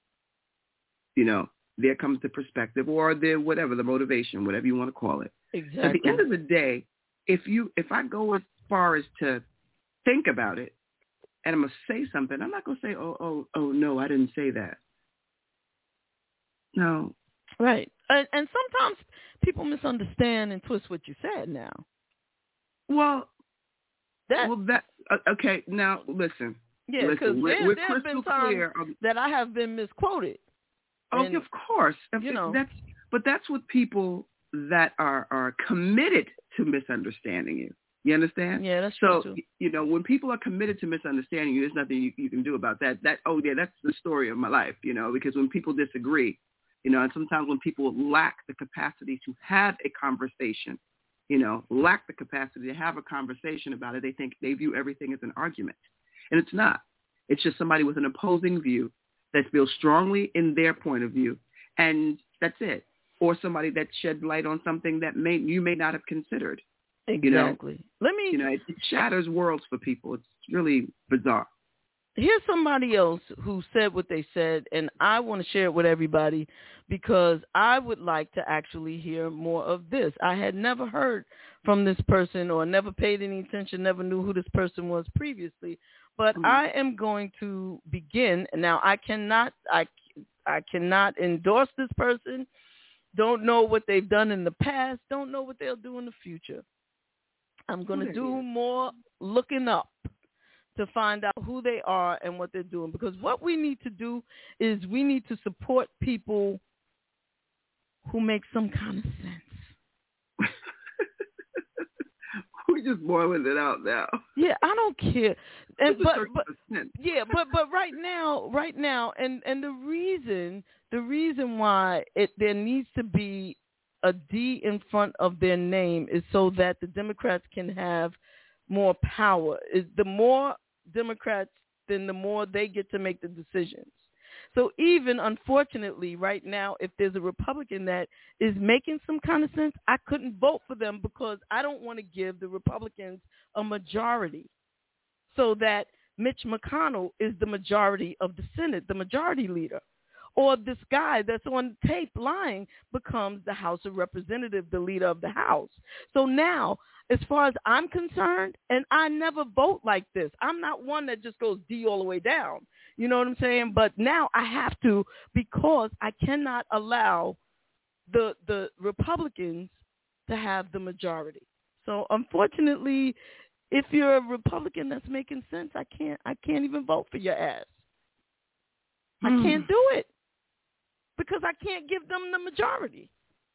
You know, there comes the perspective or the whatever, the motivation, whatever you want to call it. Exactly. So at the end of the day, if you if I go as far as to think about it and I'm going to say something, I'm not going to say, oh, oh, oh, no, I didn't say that. No. Right. And, and sometimes people misunderstand and twist what you said now. Well, that, well, that, uh, okay, now listen. Yeah, because there, there have been times clear. that I have been misquoted. Oh, and, of course. You know. That's, but that's with people that are, are committed to misunderstanding you. You understand? Yeah, that's so, true, too. You know, when people are committed to misunderstanding you, there's nothing you, you can do about that. That, oh, yeah, that's the story of my life, you know, because when people disagree, you know, and sometimes when people lack the capacity to have a conversation, you know, lack the capacity to have a conversation about it, they think they view everything as an argument. And it's not. It's just somebody with an opposing view that feels strongly in their point of view, and that's it. Or somebody that shed light on something that may you may not have considered. Exactly. You know? Let me. You know, it, it shatters worlds for people. It's really bizarre. here's somebody else who said what they said, and I want to share it with everybody because I would like to actually hear more of this. I had never heard from this person or never paid any attention, never knew who this person was previously, but mm-hmm. I am going to begin. Now, I cannot, I, I cannot endorse this person, don't know what they've done in the past, don't know what they'll do in the future. I'm going to do more looking up to find out who they are and what they're doing. Because what we need to do is we need to support people who make some kind of sense. We're just boiling it out now. Yeah, I don't care. And but, but yeah, but but right now, right now, and, and the reason the reason why it there needs to be a D in front of their name is so that the Democrats can have more power. Is the more Democrats, then the more they get to make the decisions. So even, unfortunately, right now, if there's a Republican that is making some kind of sense, I couldn't vote for them because I don't want to give the Republicans a majority so that Mitch McConnell is the majority of the Senate, the majority leader. Or this guy that's on tape lying becomes the House of Representatives, the leader of the House. So now, as far as I'm concerned, and I never vote like this. I'm not one that just goes D all the way down. You know what I'm saying? But now I have to because I cannot allow the the Republicans to have the majority. So unfortunately, if you're a Republican that's making sense, I can't I can't even vote for your ass. I mm. can't do it. Because I can't give them the majority.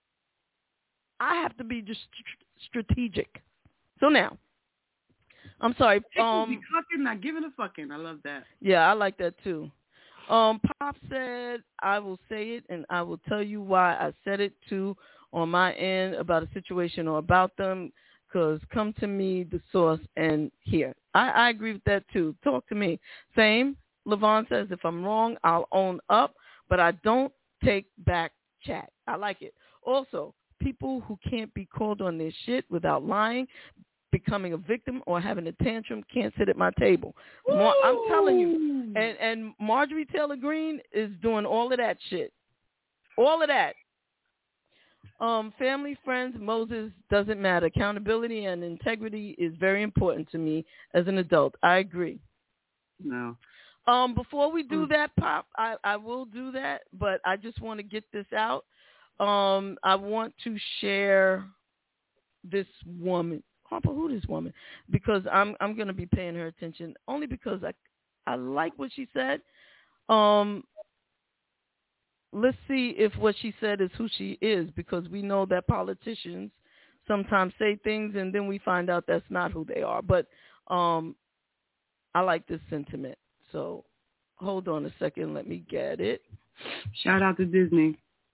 I have to be just st- strategic. So now, I'm sorry. Um, be fucking, not giving a fucking. I love that. Yeah, I like that too. Um, Pop said, I will say it, and I will tell you why I said it too on my end about a situation or about them, because come to me, the source, and here. I, I agree with that too. Talk to me. Same. Levon says, if I'm wrong, I'll own up, but I don't take back chat. I like it. Also, people who can't be called on their shit without lying, becoming a victim, or having a tantrum can't sit at my table. Mar- I'm telling you. And, and Marjorie Taylor Greene is doing all of that shit. All of that. Um, family, friends, Moses, doesn't matter. Accountability and integrity is very important to me as an adult. I agree. No. Um, before we do that, Pop, I, I will do that, but I just want to get this out. Um, I want to share this woman. Harper, who this woman? Because I'm I'm going to be paying her attention only because I I like what she said. Um, let's see if what she said is who she is, because we know that politicians sometimes say things and then we find out that's not who they are. But um, I like this sentiment. So hold on a second. Let me get it. Shout out to Disney.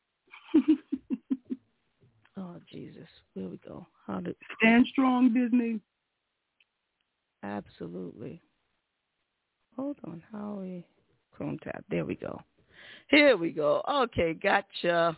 Oh, Jesus. There we go. How did Stand strong, Disney. Absolutely. Hold on. How we Chrome tab. There we go. Here we go. Okay, gotcha.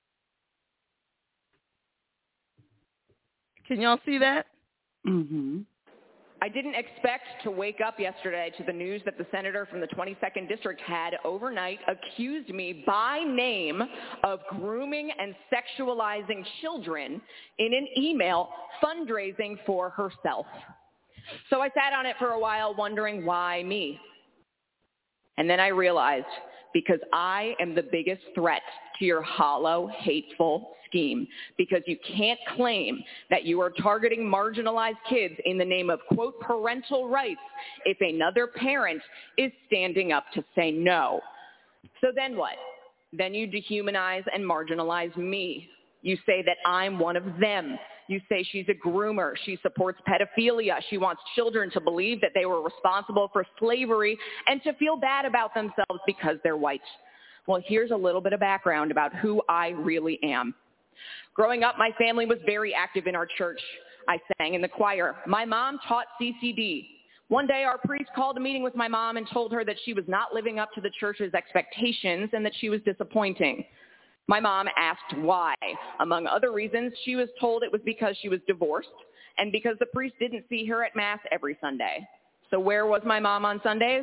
Can y'all see that? Mm-hmm. I didn't expect to wake up yesterday to the news that the senator from the twenty-second district had overnight accused me by name of grooming and sexualizing children in an email fundraising for herself. So I sat on it for a while wondering why me. And then I realized because I am the biggest threat to your hollow, hateful scheme, because you can't claim that you are targeting marginalized kids in the name of, quote, parental rights if another parent is standing up to say no. So then what? Then you dehumanize and marginalize me. You say that I'm one of them. You say she's a groomer. She supports pedophilia. She wants children to believe that they were responsible for slavery and to feel bad about themselves because they're white. Well, here's a little bit of background about who I really am. Growing up, my family was very active in our church. I sang in the choir. My mom taught C C D. One day, our priest called a meeting with my mom and told her that she was not living up to the church's expectations and that she was disappointing. My mom asked why. Among other reasons, she was told it was because she was divorced and because the priest didn't see her at Mass every Sunday. So where was my mom on Sundays?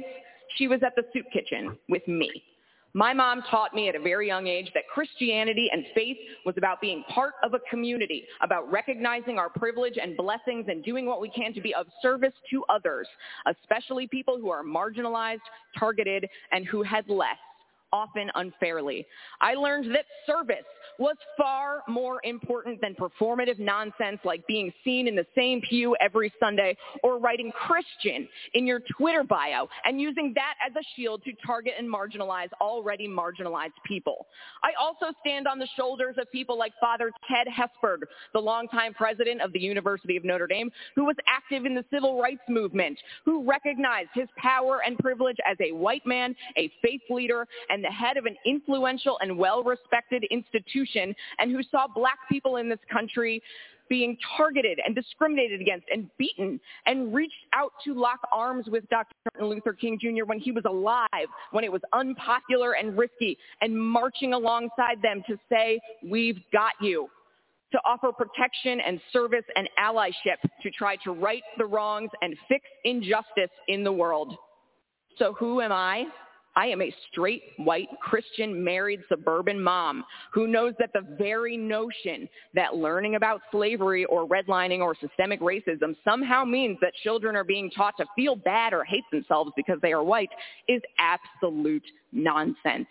she was at the soup kitchen with me. My mom taught me at a very young age that Christianity and faith was about being part of a community, about recognizing our privilege and blessings and doing what we can to be of service to others, especially people who are marginalized, targeted, and who had less, often unfairly. I learned that service was far more important than performative nonsense like being seen in the same pew every Sunday or writing Christian in your Twitter bio and using that as a shield to target and marginalize already marginalized people. I also stand on the shoulders of people like Father Ted Hesburgh, the longtime president of the University of Notre Dame, who was active in the civil rights movement, who recognized his power and privilege as a white man, a faith leader, and the head of an influential and well-respected institution, and who saw black people in this country being targeted and discriminated against and beaten, and reached out to lock arms with Doctor Martin Luther King Junior when he was alive, when it was unpopular and risky, and marching alongside them to say, we've got you, to offer protection and service and allyship to try to right the wrongs and fix injustice in the world. So who am I? I am a straight, white, Christian, married, suburban mom who knows that the very notion that learning about slavery or redlining or systemic racism somehow means that children are being taught to feel bad or hate themselves because they are white is absolute nonsense.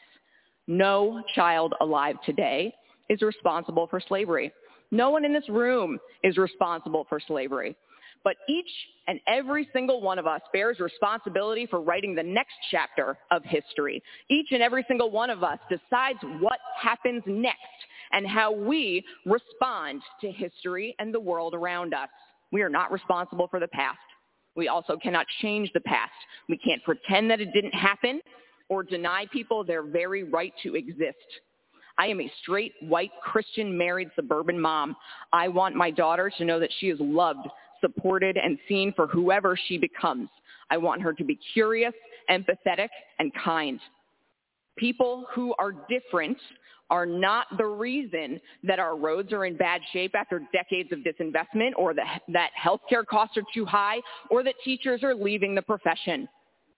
No child alive today is responsible for slavery. No one in this room is responsible for slavery. But each and every single one of us bears responsibility for writing the next chapter of history. Each and every single one of us decides what happens next and how we respond to history and the world around us. We are not responsible for the past. We also cannot change the past. We can't pretend that it didn't happen or deny people their very right to exist. I am a straight, white, Christian, married, suburban mom. I want my daughter to know that she is loved, supported, and seen for whoever she becomes. I want her to be curious, empathetic, and kind. People who are different are not the reason that our roads are in bad shape after decades of disinvestment, or that, that healthcare costs are too high, or that teachers are leaving the profession.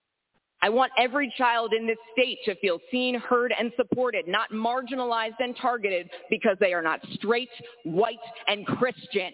I want every child in this state to feel seen, heard, and supported, not marginalized and targeted because they are not straight, white, and Christian.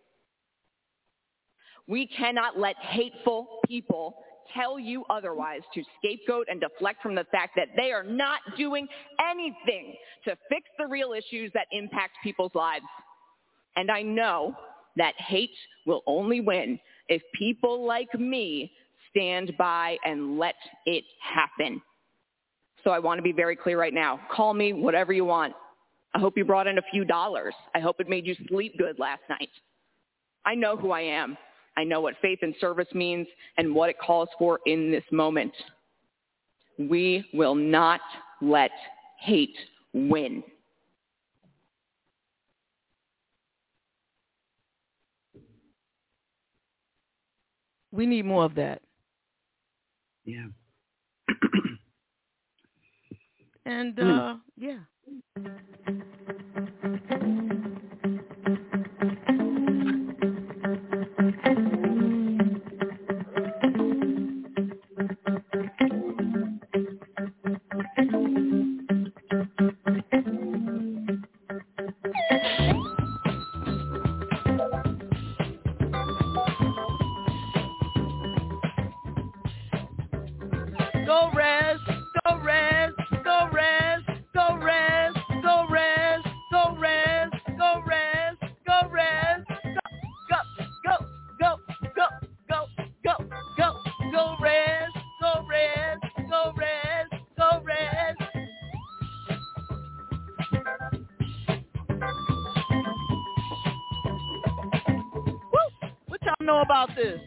We cannot let hateful people tell you otherwise, to scapegoat and deflect from the fact that they are not doing anything to fix the real issues that impact people's lives. And I know that hate will only win if people like me stand by and let it happen. So I want to be very clear right now. Call me whatever you want. I hope you brought in a few dollars. I hope it made you sleep good last night. I know who I am. I know what faith and service means and what it calls for in this moment. We will not let hate win. We need more of that. Yeah. And, uh, yeah. Go Reds, go Reds, go Reds, go Reds, go Reds, go Reds, go Reds, go Reds, go, go, go, go, go, go, go, go Reds, go Reds, go Reds, go Reds. Woo! What y'all know about this?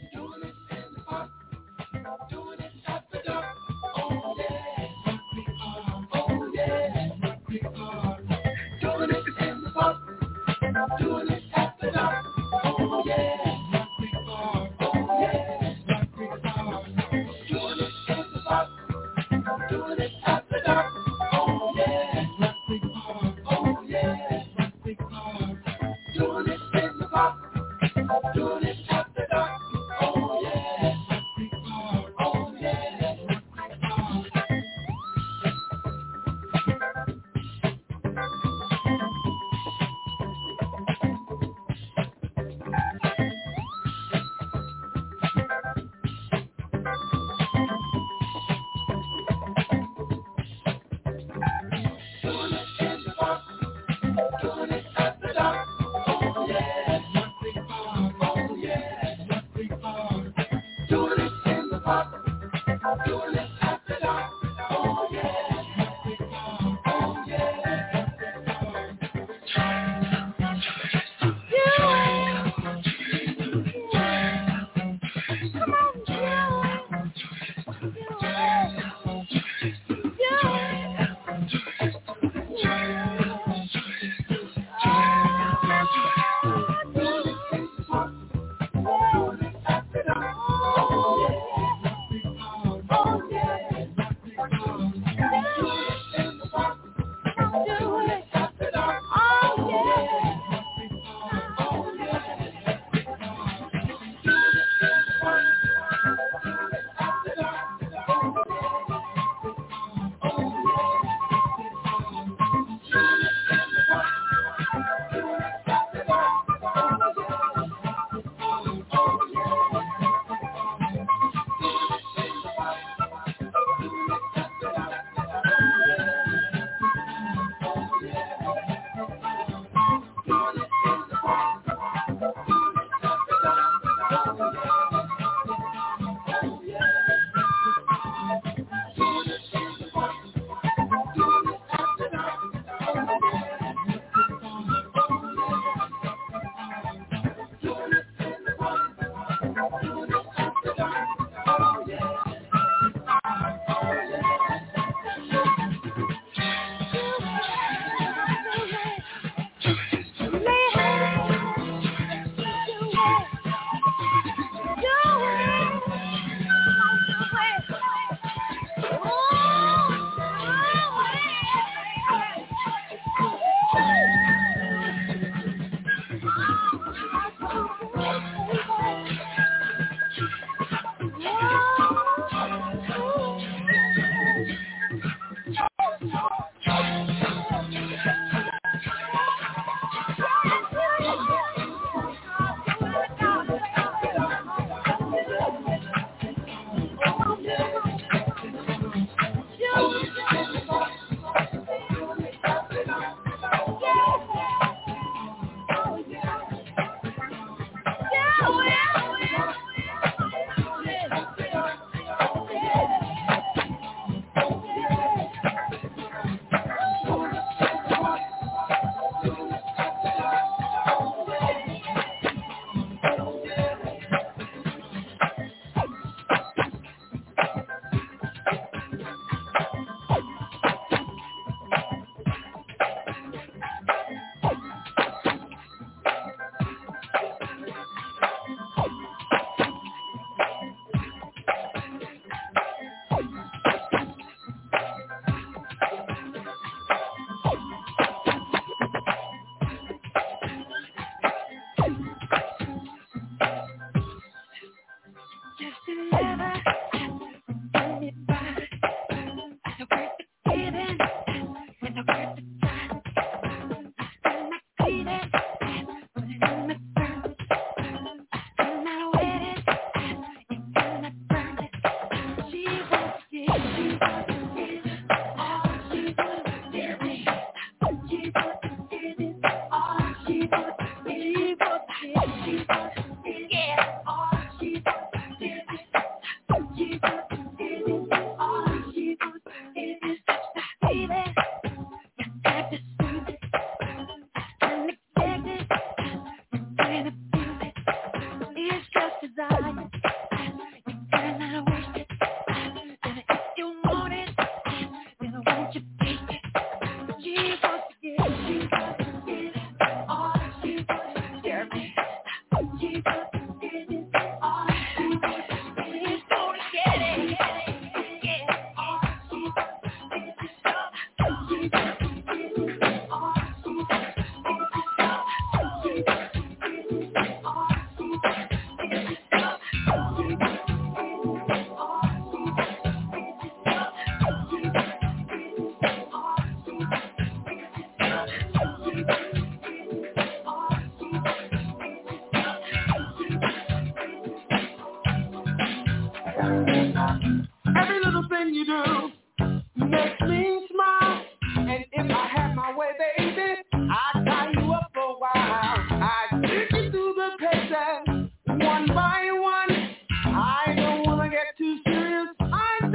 One by one, I don't wanna get too serious. I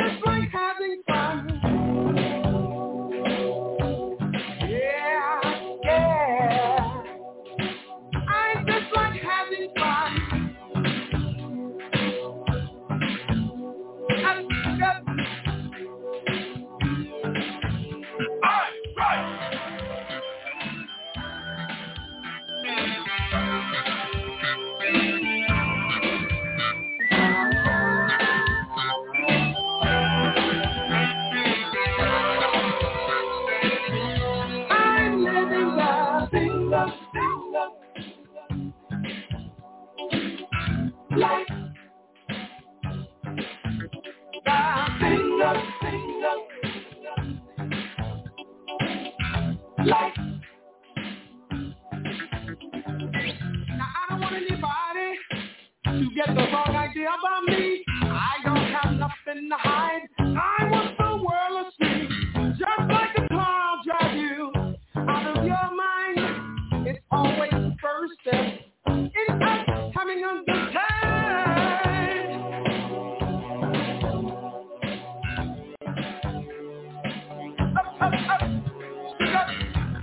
nothing to hide. I want the world to see, just like a cloud drive you out of your mind. It's always the first step in us having a good time. Up, up, up, stick up.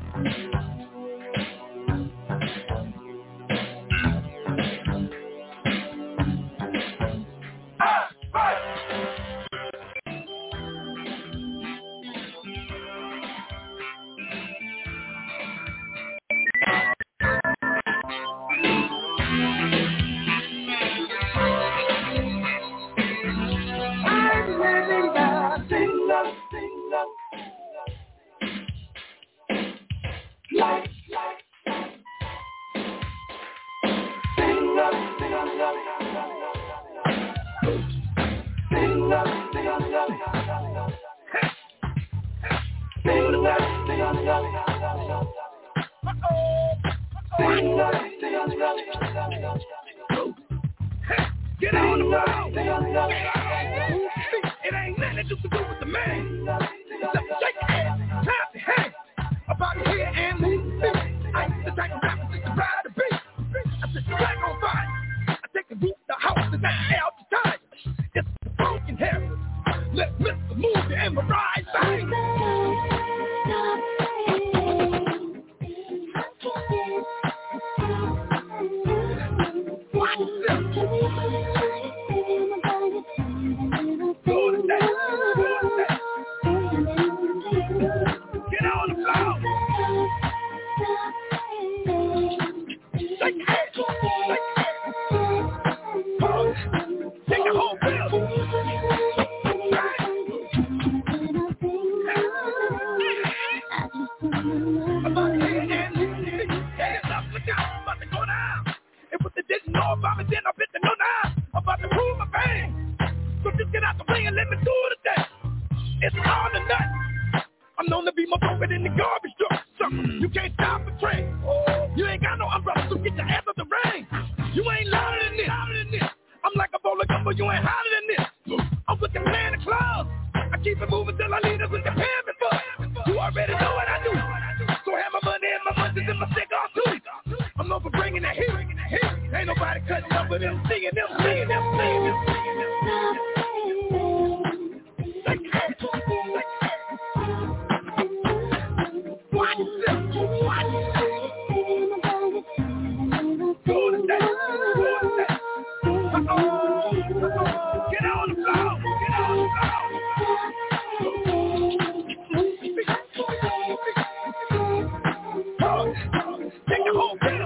Get on the floor. It ain't nothing you can do with the man. Just shake your ass, clap your hands. About here and move. I ain't the type of rapper just to ride the beat. I set the flag on fire. I take the roof, the house, and that air out the tire. It's the broken hair. Let's miss the movie and the ride bang. Then I bet to know now about to prove my pain. So just get out the way and let me do it today. It's hard enough. I'm known to be more broken than the garbage truck. So you can't stop a train. You ain't got no umbrella, so get your ass out the rain. You ain't louder than this. I'm like a bowl of gumbo, you ain't hotter than this. I'm with the man of clouds. I keep it moving till I lead us with the pavement bus. You already know what I do. So have my money and my munchies and my cigar too. I'm known for bringing the heat. Ain't nobody cutting up with them, singing them, singing them, singing them, singing them. Like that, like that. Watch them, watch them. Go to that, go to that. Uh-oh, uh-oh. Get on the floor, get on the floor. Take the whole bill.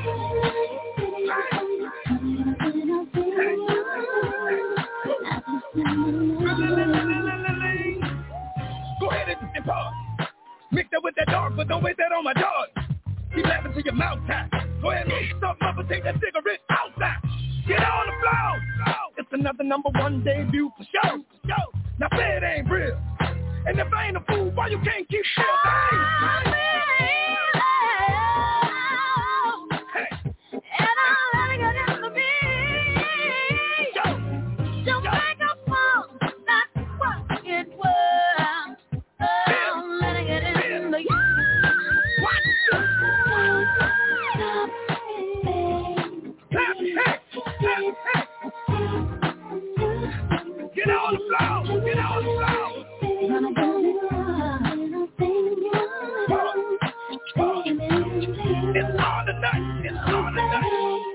Go ahead and, and pause. Mix that with that dog, but don't waste that on my dog. Keep laughing till your mouth tight. Go ahead and make something up and take that cigarette outside. Get on the floor. It's another number one debut for show. Now say it ain't real. And if I ain't a fool, why you can't keep still? Get on the floor, get on the floor. It's on the night, it's on the night.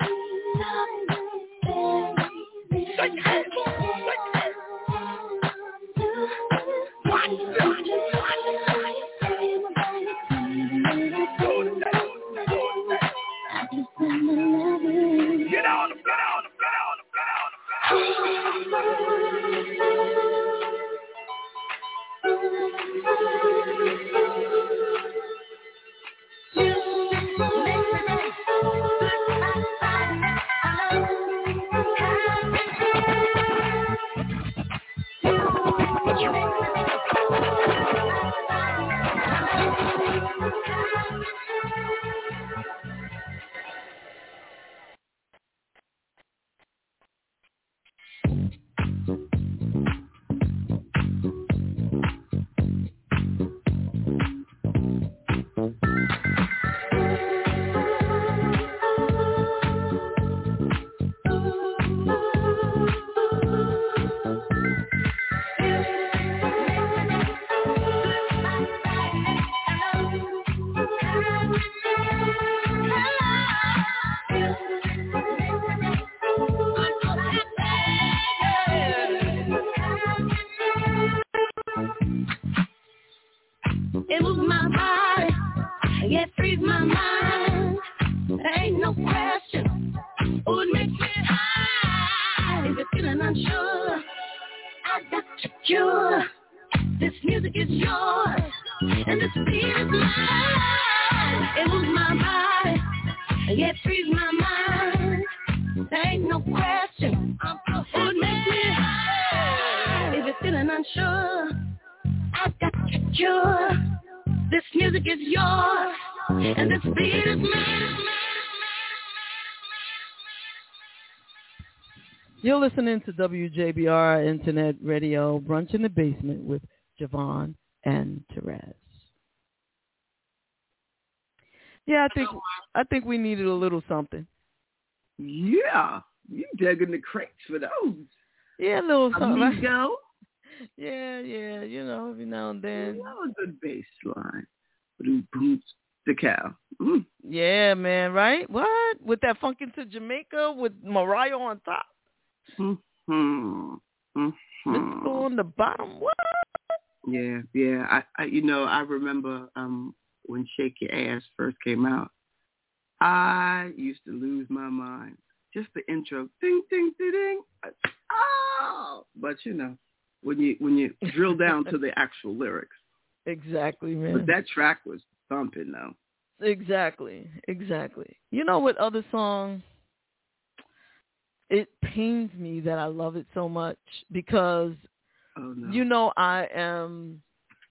Shake your head, shake your head. Watch this, watch this. Go to that, go to that. Get on the floor, on the floor, on the floor, on the floor. frees my mind. There ain't no question. Oh, it makes me high. If you're feeling unsure, I got your cure. This music is yours, and this beat is mine. It moves my body, yeah, it frees my mind. There ain't no question. Oh, it makes me high. If you're feeling unsure, I got your cure. This music is yours, and this beat is mine. You're listening to W J B R Internet Radio, Brunch in the Basement with Javon and Therese. Yeah, I think I think we needed a little something. Yeah, you dug in the crates for those. Yeah, a little something. Amigo. Yeah, yeah, you know, every now and then. That was a good bass line. Boom, boom, the cow. Mm. Yeah, man, right? What? With that Funk into Jamaica with Mariah on top? Mm-hmm. Mm-hmm. Disco on the bottom. What? Yeah, yeah. I, I, you know, I remember um, when Shake Your Ass first came out. I used to lose my mind. Just the intro, ding, ding, ding, ding. Oh, but you know, when you when you drill down to the actual lyrics. Exactly, man. But that track was thumping, though. Exactly, exactly. You know what other song? It pains me that I love it so much because, oh, no. you know, I am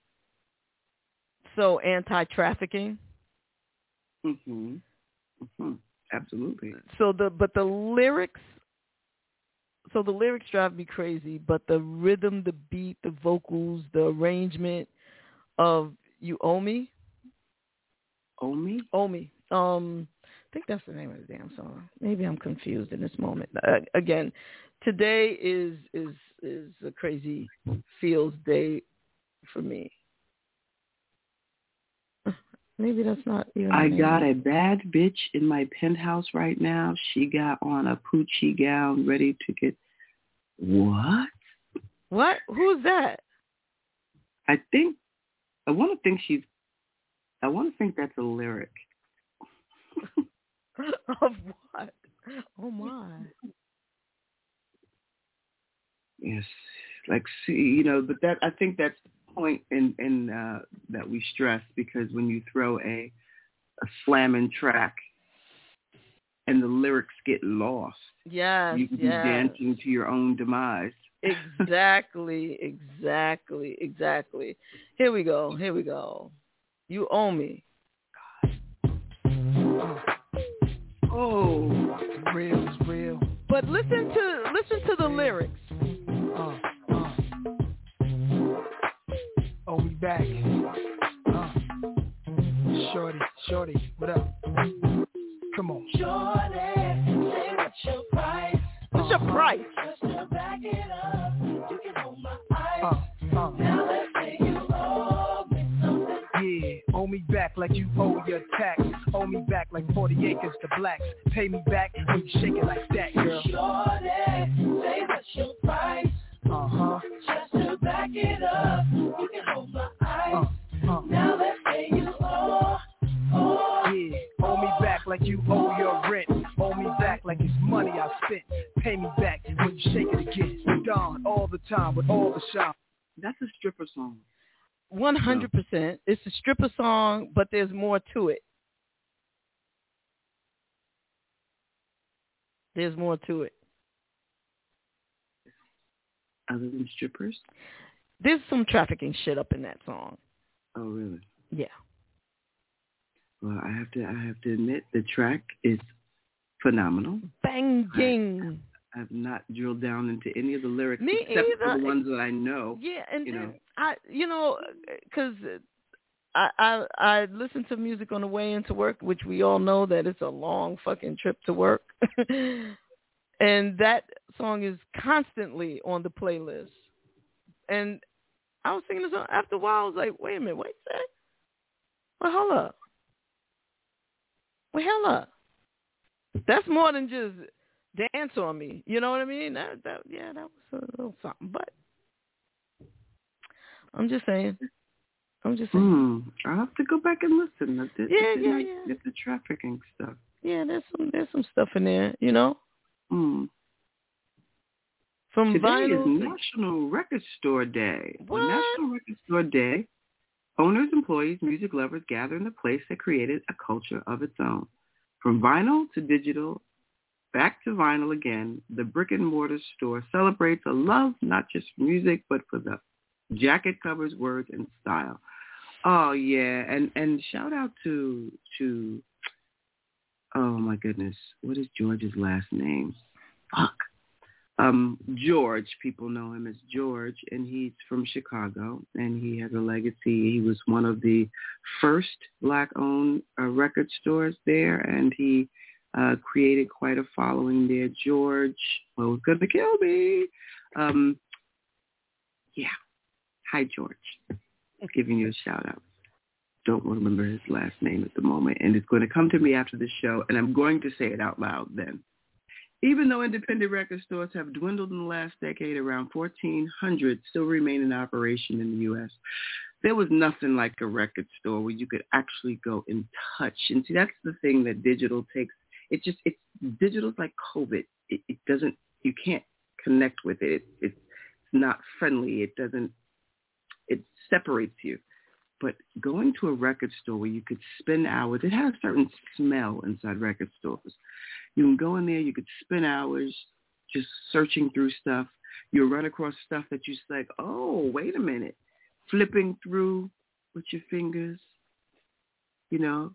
so anti-trafficking. Mm-hmm. Mm-hmm. Absolutely. So the but the lyrics, so the lyrics drive me crazy. But the rhythm, the beat, the vocals, the arrangement of "You Owe Me." Owe Me. Owe Me. Um. I think that's the name of the damn song. Maybe I'm confused in this moment. Uh, again, today is is is a crazy feels day for me. Maybe that's not even. I got a bad bitch in my penthouse right now. She got on a Poochie gown, ready to get. What? What? Who's that? I think. I want to think she's. I want to think that's a lyric. Of what? Oh my. Yes, like see, you know, but that I think that's the point in in uh, that we stress, because when you throw a a slamming track and the lyrics get lost, yes, you can yes. be dancing to your own demise. Exactly, exactly, exactly. Here we go. Here we go. You owe me. Oh, it's real, it's real. But listen to listen to the lyrics. Uh, uh. Oh, we back. Uh. Shorty, shorty, what up? Come on. Shorty, say what's your price? What's your price? Just to back it up, you can hold my eyes. Uh, uh. Now let's say you owe me something. Yeah, owe me back like you owe your tax. Owe me back like forty acres to blacks. Pay me back when you shake it like that, girl. Shorty, say what's your price? Uh-huh. Just to back it up, you can hold my eyes. Uh, uh. Now let's say you owe, owe. Yeah, owe me back like you owe your rent. Owe me back like it's money I spent. Pay me back when you shake it again. Dawn all the time with all the shine. That's a stripper song. One hundred percent. It's a stripper song, but there's more to it. There's more to it. Other than strippers? There's some trafficking shit up in that song. Oh, really? Yeah. Well, I have to. I have to admit, the track is phenomenal. Banging. I have not drilled down into any of the lyrics Me except either. for the ones that I know. Yeah, and you then know. I, you know, because I, I I listen to music on the way into work, which we all know that it's a long fucking trip to work, and that song is constantly on the playlist. And I was singing the song after a while. I was like, wait a minute, wait a sec. Well, hold up. Well, hell up. That's more than just dance on me. You know what I mean? That, that yeah, that was a little something. But I'm just saying. I'm just saying. Mm, I'll have to go back and listen. The, the, yeah, the, yeah, the, yeah. the trafficking stuff. Yeah, there's some there's some stuff in there, you know. Mm. From Today vinyl is to... National Record Store Day. What? On National Record Store Day, owners, employees, music lovers gather in the place that created a culture of its own. From vinyl to digital, back to vinyl again, the brick and mortar store celebrates a love not just for music, but for the jacket covers, words, and style. Oh yeah, and and shout out to to oh my goodness, what is George's last name? Fuck. Um, George, people know him as George, and he's from Chicago, and he has a legacy. He was one of the first black-owned uh, record stores there, and he uh, created quite a following there. George, well, was going to kill me. Um, yeah. Hi, George. Giving you a shout-out. Don't remember his last name at the moment, and it's going to come to me after the show, and I'm going to say it out loud then. Even though independent record stores have dwindled in the last decade, around fourteen hundred still remain in operation in the U S. There was nothing like a record store where you could actually go and touch. And see, that's the thing that digital takes. It just, it's digital's like COVID. It, it doesn't, you can't connect with it. it. It's not friendly. It doesn't, it separates you. But going to a record store where you could spend hours, it has a certain smell inside record stores. You can go in there, you could spend hours just searching through stuff. You'll run across stuff that you're like, oh, wait a minute. Flipping through with your fingers, you know.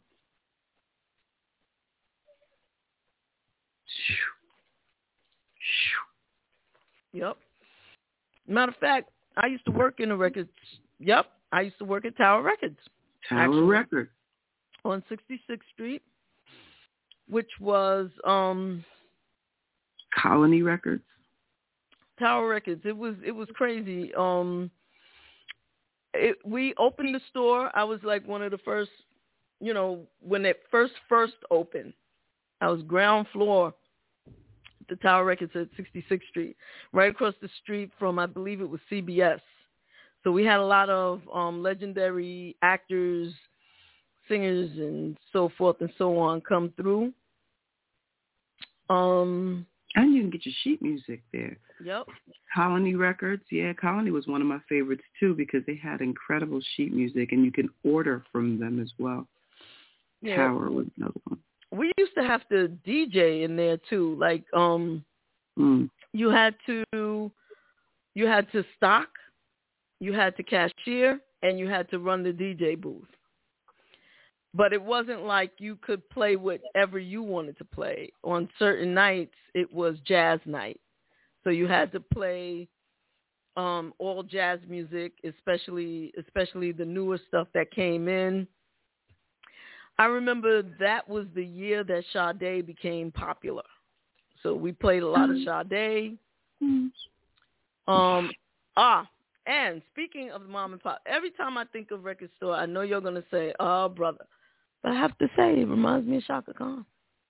Yep. Matter of fact, I used to work in the records. Yep. I used to work at Tower Records. Tower actually, Records. On sixty-sixth Street, which was um, Colony Records. Tower Records. It was it was crazy. Um, it, we opened the store. I was like one of the first, you know, when it first first opened. I was ground floor at the Tower Records at sixty-sixth Street, right across the street from, I believe it was C B S. So we had a lot of um, legendary actors, singers, and so forth and so on come through. Um, and you can get your sheet music there. Yep. Colony Records. Yeah, Colony was one of my favorites, too, because they had incredible sheet music, and you can order from them as well. Yeah. Tower was another one. We used to have to D J in there, too. Like, um, mm. you had to, you had to stock. You had to cashier, and you had to run the D J booth. But it wasn't like you could play whatever you wanted to play. On certain nights, it was jazz night. So you had to play um, all jazz music, especially especially the newer stuff that came in. I remember that was the year that Sade became popular. So we played a lot of Sade. Um, ah. And speaking of mom and pop, every time I think of record store, I know you're going to say, oh, brother. But I have to say, it reminds me of Chaka Khan.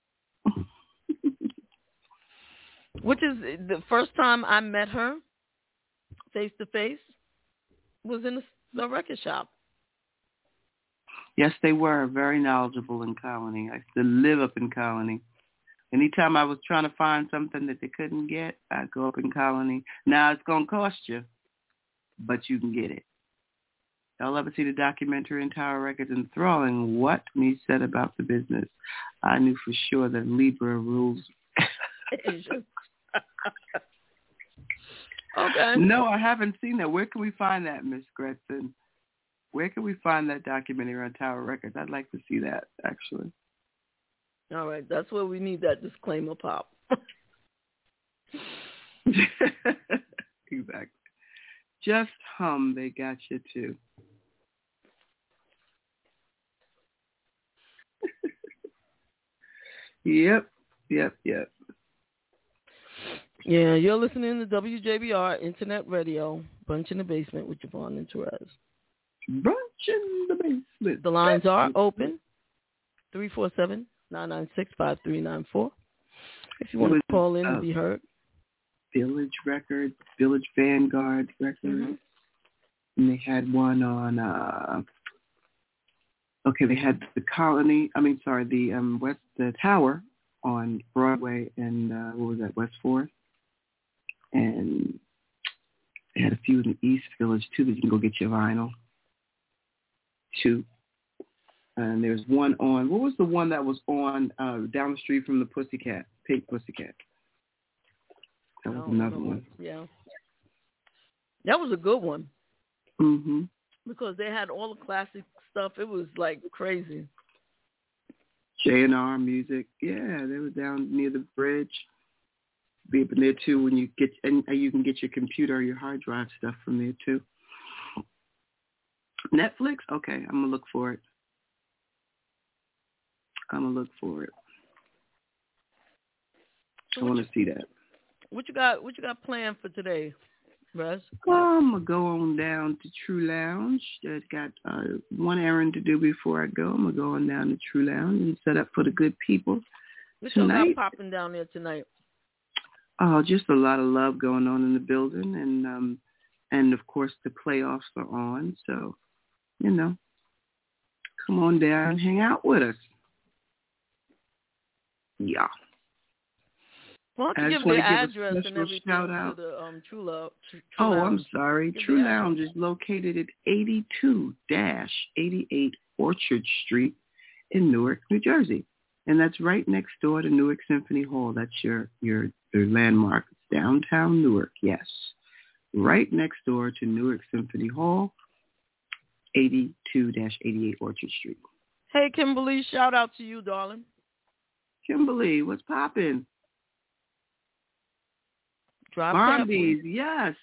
Which is the first time I met her face-to-face was in a, a record shop. Yes, they were very knowledgeable in Colony. I used to live up in Colony. Anytime I was trying to find something that they couldn't get, I'd go up in Colony. Now, it's going to cost you, but you can get it. Y'all ever see the documentary in Tower Records? Enthralling what he said about the business. I knew for sure that Libra rules. Okay. No, I haven't seen that. Where can we find that, Miss Gretchen? Where can we find that documentary on Tower Records? I'd like to see that, actually. All right. That's where we need that disclaimer pop. Exactly. Just hum, they got you too. Yep, yep, yep. Yeah, you're listening to W J B R Internet Radio, Brunch in the Basement with Javon and Therese. Brunch in the Basement. The lines are open, three four seven, nine nine six, five three nine four. If you want to call in uh, and be heard. Village Records, Village Vanguard Records. Mm-hmm. and they had one on. Uh, okay, they had the Colony. I mean, sorry, the um, West the Tower on Broadway and uh, what was that, West Fourth, and they had a few in the East Village too that you can go get your vinyl. Two. And there's one on, what was the one that was on uh, down the street from the Pussycat, Pink Pussycat? That was another one. Yeah. That was a good one. Mm-hmm. Because they had all the classic stuff. It was like crazy. J and R Music. Yeah, they were down near the bridge. Be up in there too when you get, and you can get your computer or your hard drive stuff from there too. Netflix? Okay, I'm going to look for it. I'm going to look for it. So I want to see that. What you got What you got planned for today, Russ? I'm going to go on down to True Lounge. I've got uh, one errand to do before I go. I'm going to go on down to True Lounge and set up for the good people What tonight. you got popping down there tonight? Oh, just a lot of love going on in the building. And, um, and of course, the playoffs are on. So, you know, come on down and hang out with us. Yeah. Why don't you give the address and everything to the um, True Love? True oh, Lounge. I'm sorry. Give True Lounge is located at eighty-two eighty-eight Orchard Street in Newark, New Jersey. And that's right next door to Newark Symphony Hall. That's your, your, your landmark. It's downtown Newark, yes. Right next door to Newark Symphony Hall, eighty-two eighty-eight Orchard Street. Hey, Kimberly, shout out to you, darling. Kimberly, what's poppin'? Bondi's, yes.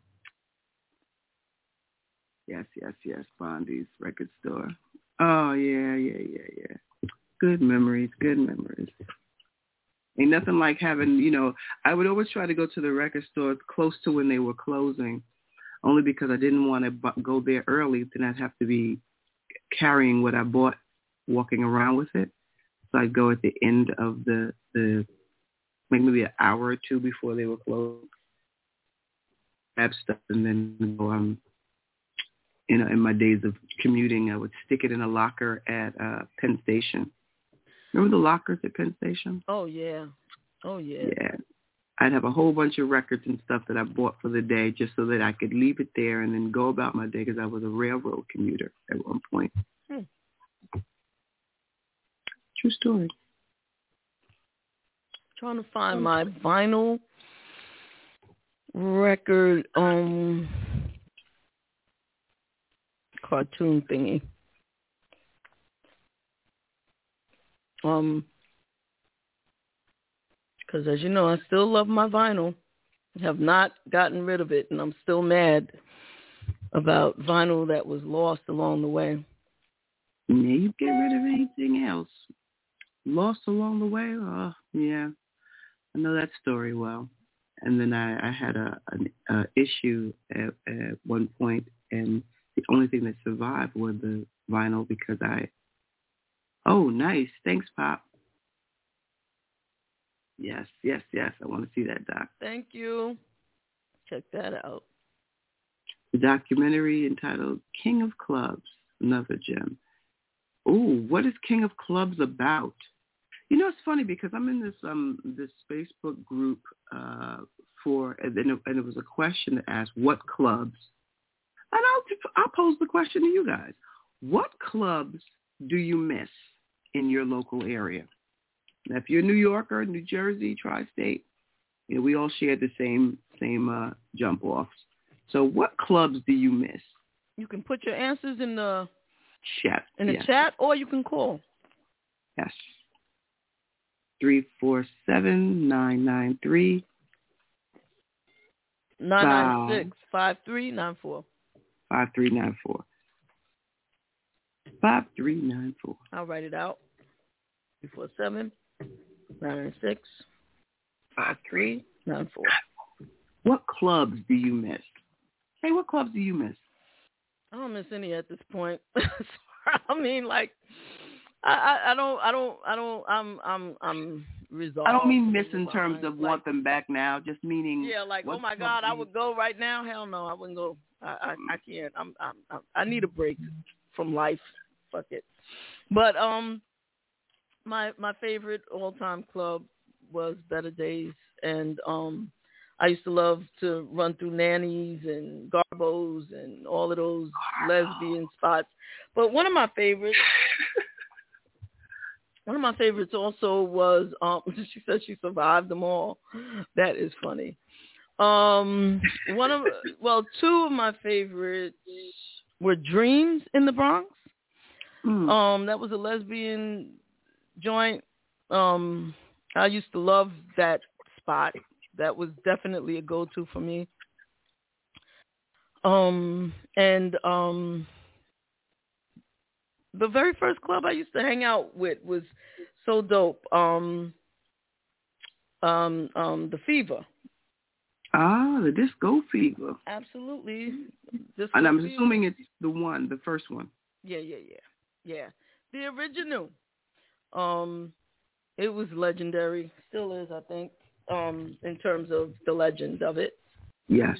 Yes, yes, yes, Bondi's record store. Oh, yeah, yeah, yeah, yeah. Good memories, good memories. Ain't nothing like having, you know, I would always try to go to the record store close to when they were closing, only because I didn't want to go there early. Then I'd have to be carrying what I bought, walking around with it. So I'd go at the end of the, the maybe an hour or two before they were closed, grab stuff, and then go, um, you know, in my days of commuting, I would stick it in a locker at uh, Penn Station. Remember the lockers at Penn Station? Oh, yeah. Oh, yeah. Yeah. I'd have a whole bunch of records and stuff that I bought for the day just so that I could leave it there and then go about my day because I was a railroad commuter at one point. Hmm. True story. Trying to find my vinyl record um cartoon thingy. Um, because as you know, I still love my vinyl. Have not gotten rid of it, and I'm still mad about vinyl that was lost along the way. Yeah, you get rid of anything else. Lost along the way? Oh, yeah. I know that story well. And then I, I had a an a issue at, at one point, and the only thing that survived was the vinyl because I, oh, nice. Thanks, Pop. Yes, yes, yes. I want to see that, Doc. Thank you. Check that out. The documentary entitled King of Clubs, another gem. Ooh, what is King of Clubs about? You know, it's funny because I'm in this um this Facebook group uh, for, and it, and it was a question that asked, what clubs? And I'll, I'll pose the question to you guys. What clubs do you miss in your local area? Now, if you're a New Yorker, New Jersey, tri-state, you know, we all share the same same uh, jump-offs. So what clubs do you miss? You can put your answers in the chat, in the yes. chat, or you can call. Yes. three four seven, nine nine three. nine nine six, five three nine four. five three nine four. five three nine four. I'll write it out. three four seven, nine nine six, five three nine four. What clubs do you miss? Hey, what clubs do you miss? I don't miss any at this point. I mean, like, I, I, I don't, I don't, I don't, I'm, I'm, I'm resolved. I don't mean miss in terms of like, want them back now, just meaning. Yeah, like, oh my God, I would go right now. Hell no, I wouldn't go. I, I, I can't. I'm, I'm, I'm, I need a break from life. Fuck it. But um, my my favorite all time club was Better Days, and um, I used to love to run through Nanny's and Garbo's and all of those lesbian spots. But one of my favorites, one of my favorites also was um, she said she survived them all. That is funny. Um, one of well, two of my favorites were Dreams in the Bronx. Mm. Um, that was a lesbian joint. Um, I used to love that spot. That was definitely a go-to for me. Um, and um, the very first club I used to hang out with was so dope. Um, um, um, the Fever. Ah, the Disco Fever. Absolutely. Disco and I'm Fever. assuming it's the one, the first one. Yeah, yeah, yeah, yeah. The original. Um, it was legendary. Still is, I think. Um, in terms of the legend of it. Yes.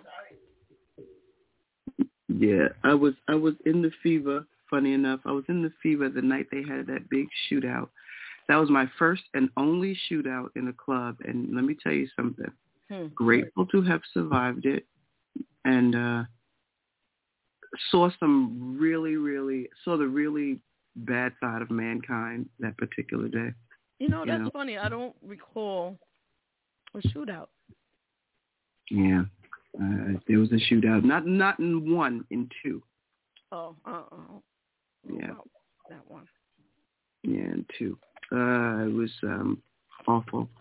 Yeah, I was I was in the Fever. Funny enough, I was in the Fever the night they had that big shootout. That was my first and only shootout in a club. And let me tell you something. Hmm. Grateful to have survived it, and uh, saw some really, really saw the really bad side of mankind that particular day. You know, that's you know? funny. I don't recall a shootout. Yeah, uh, there was a shootout. Not not in one, in two. Oh, uh, uh yeah, wow. That one. Yeah, in two. Uh, it was um, awful,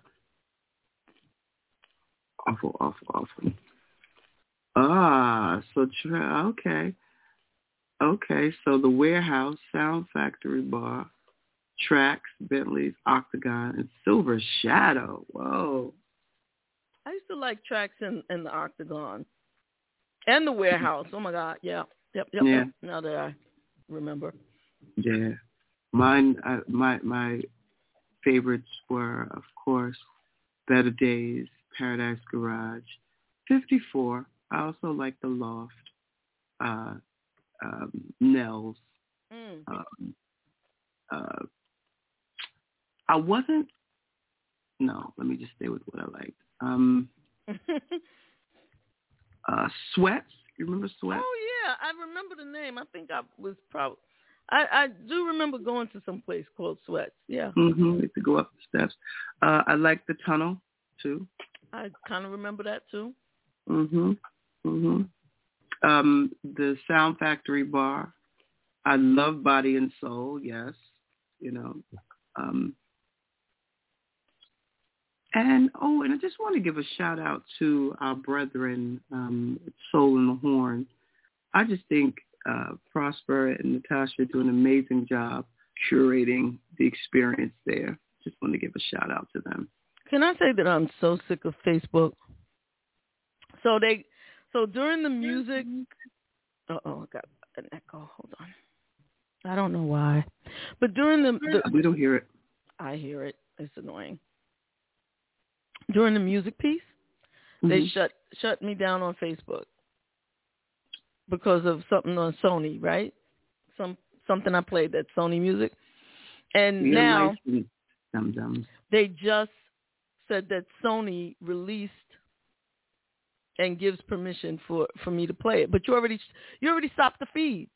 awful, awful, awful. Ah, so tra- okay, okay. So the Warehouse, Sound Factory Bar, Tracks, Bentley's, Octagon, and Silver Shadow. Whoa. I used to like Tracks in, in the Octagon and the Warehouse. Oh my God, yeah, yep, yep. Yeah. yep. Now that I remember. Yeah, mine. Uh, my my favorites were, of course, Better Days, Paradise Garage, fifty-four. I also like the Loft, uh, um, Nels. Mm. Um, uh, I wasn't. No, let me just stay with what I liked. Um, uh, Sweats. You remember Sweats? Oh yeah, I remember the name. I think I was probably. I, I do remember going to some place called Sweats. Yeah. Mm-hmm. To go up the steps. Uh, I like the Tunnel too. I kind of remember that too. Mhm. Mhm. Um, the Sound Factory Bar. I love Body and Soul. Yes. You know. Um, And, oh, and I just want to give a shout out to our brethren, um, Soul in the Horn. I just think uh, Prosper and Natasha do an amazing job curating the experience there. Just want to give a shout out to them. Can I say that I'm so sick of Facebook? So they, so during the music, uh-oh, I got an echo. Hold on. I don't know why. But during the, the we don't hear it. I hear it. It's annoying. During the music piece, mm-hmm. they shut shut me down on Facebook because of something on Sony, right? Some something I played that's Sony music, and You're now nice. They just said that Sony released and gives permission for, for me to play it, but you already you already stopped the feed,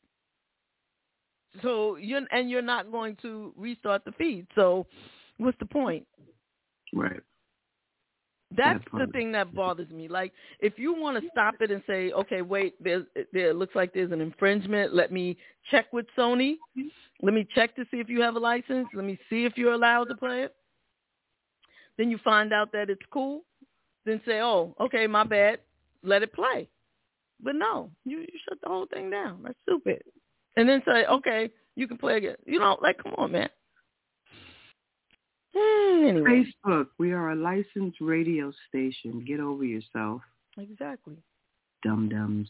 so you and you're not going to restart the feed. So what's the point? Right. That's the thing that bothers me. Like, if you want to stop it and say, okay, wait, there's, there looks like there's an infringement. Let me check with Sony. Let me check to see if you have a license. Let me see if you're allowed to play it. Then you find out that it's cool. Then say, oh, okay, my bad. Let it play. But no, you, you shut the whole thing down. That's stupid. And then say, okay, you can play again. You know, like, come on, man. Anyway. Facebook, we are a licensed radio station. Get over yourself. Exactly. Dum-dums.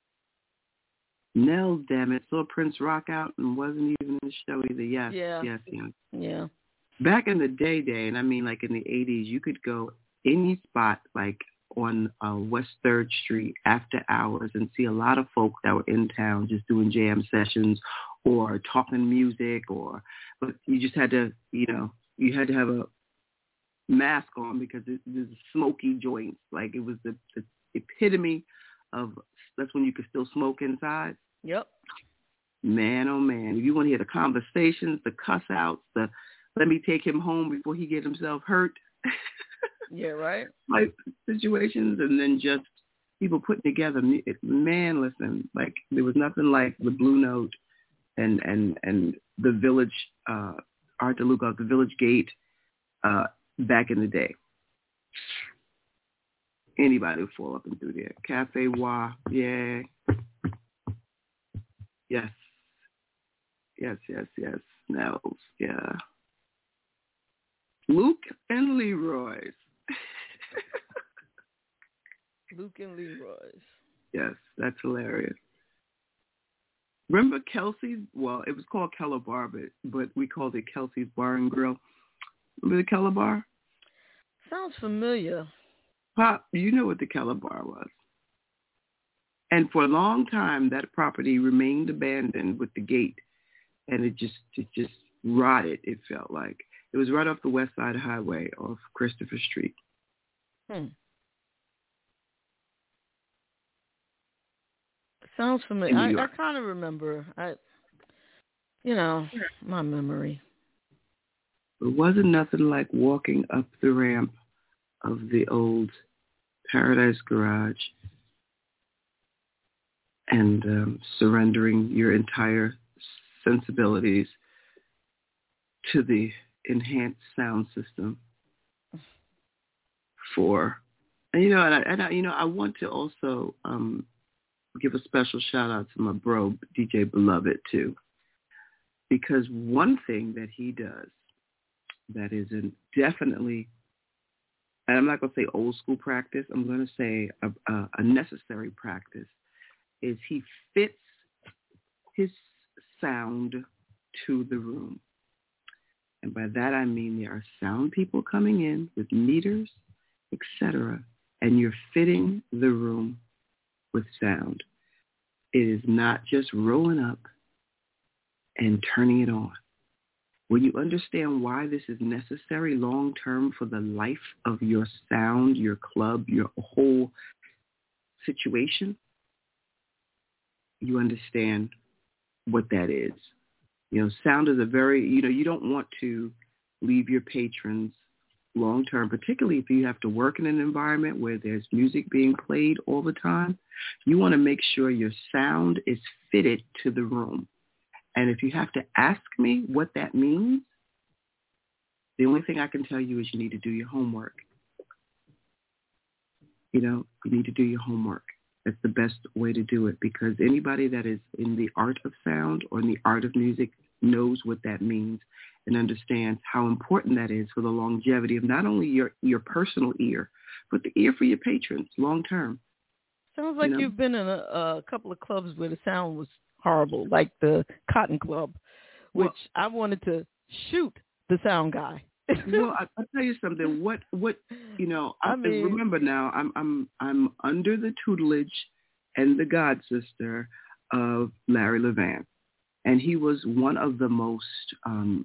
Nels, damn it, saw Prince rock out and wasn't even in the show either. Yes, yeah. yes, yes. Yeah. Back in the day, day, and I mean like in the eighties, you could go any spot, like on uh, West third Street after hours and see a lot of folk that were in town just doing jam sessions or talking music, or but you just had to, you know, you had to have a mask on because it, it was smoky joints. Like it was the, the epitome of, that's when you could still smoke inside. Yep. Man, oh man, if you want to hear the conversations, the cuss outs, the let me take him home before he get himself hurt. Yeah, right. Like situations, and then just people putting together. Man, listen, like there was nothing like the Blue Note and and and the Village, uh, Art DeLuca, the Village Gate, uh, back in the day. Anybody would fall up and through there. Cafe Wa, yeah, yes, yes, yes, yes. Nels, yeah. Luke and Leroy's. Luke and Leroy's. Yes, that's hilarious. Remember Kelsey's? Well, it was called Keller Bar, but, but we called it Kelsey's Bar and Grill. Remember the Keller Bar? Sounds familiar. Pop, you know what the Keller Bar was. And for a long time, that property remained abandoned with the gate, and it just it just rotted, it felt like. It was right off the west side highway off Christopher Street. Hmm. Sounds familiar. I, I kind of remember. I, you know, my memory. It wasn't nothing like walking up the ramp of the old Paradise Garage and um, surrendering your entire sensibilities to the enhanced sound system for, and you know, and I, and I, you know, I want to also um, give a special shout out to my bro D J Beloved too, because one thing that he does that is in definitely, and I'm not going to say old school practice, I'm going to say a, a, a necessary practice, is he fits his sound to the room. And by that I mean there are sound people coming in with meters, et cetera, and you're fitting the room with sound. It is not just rolling up and turning it on. When you understand why this is necessary long-term for the life of your sound, your club, your whole situation, you understand what that is. You know, sound is a very, you know, you don't want to leave your patrons long-term, particularly if you have to work in an environment where there's music being played all the time. You want to make sure your sound is fitted to the room. And if you have to ask me what that means, the only thing I can tell you is you need to do your homework. You know, you need to do your homework. That's the best way to do it, because anybody that is in the art of sound or in the art of music knows what that means and understands how important that is for the longevity of not only your, your personal ear, but the ear for your patrons long term. Sounds like you know? You've been in a, a couple of clubs where the sound was horrible, like the Cotton Club, which well, I wanted to shoot the sound guy. Well, I, I'll tell you something. What, what, you know, I, I mean, remember now, I'm, I'm, I'm under the tutelage and the god sister of Larry Levan, and he was one of the most. Um,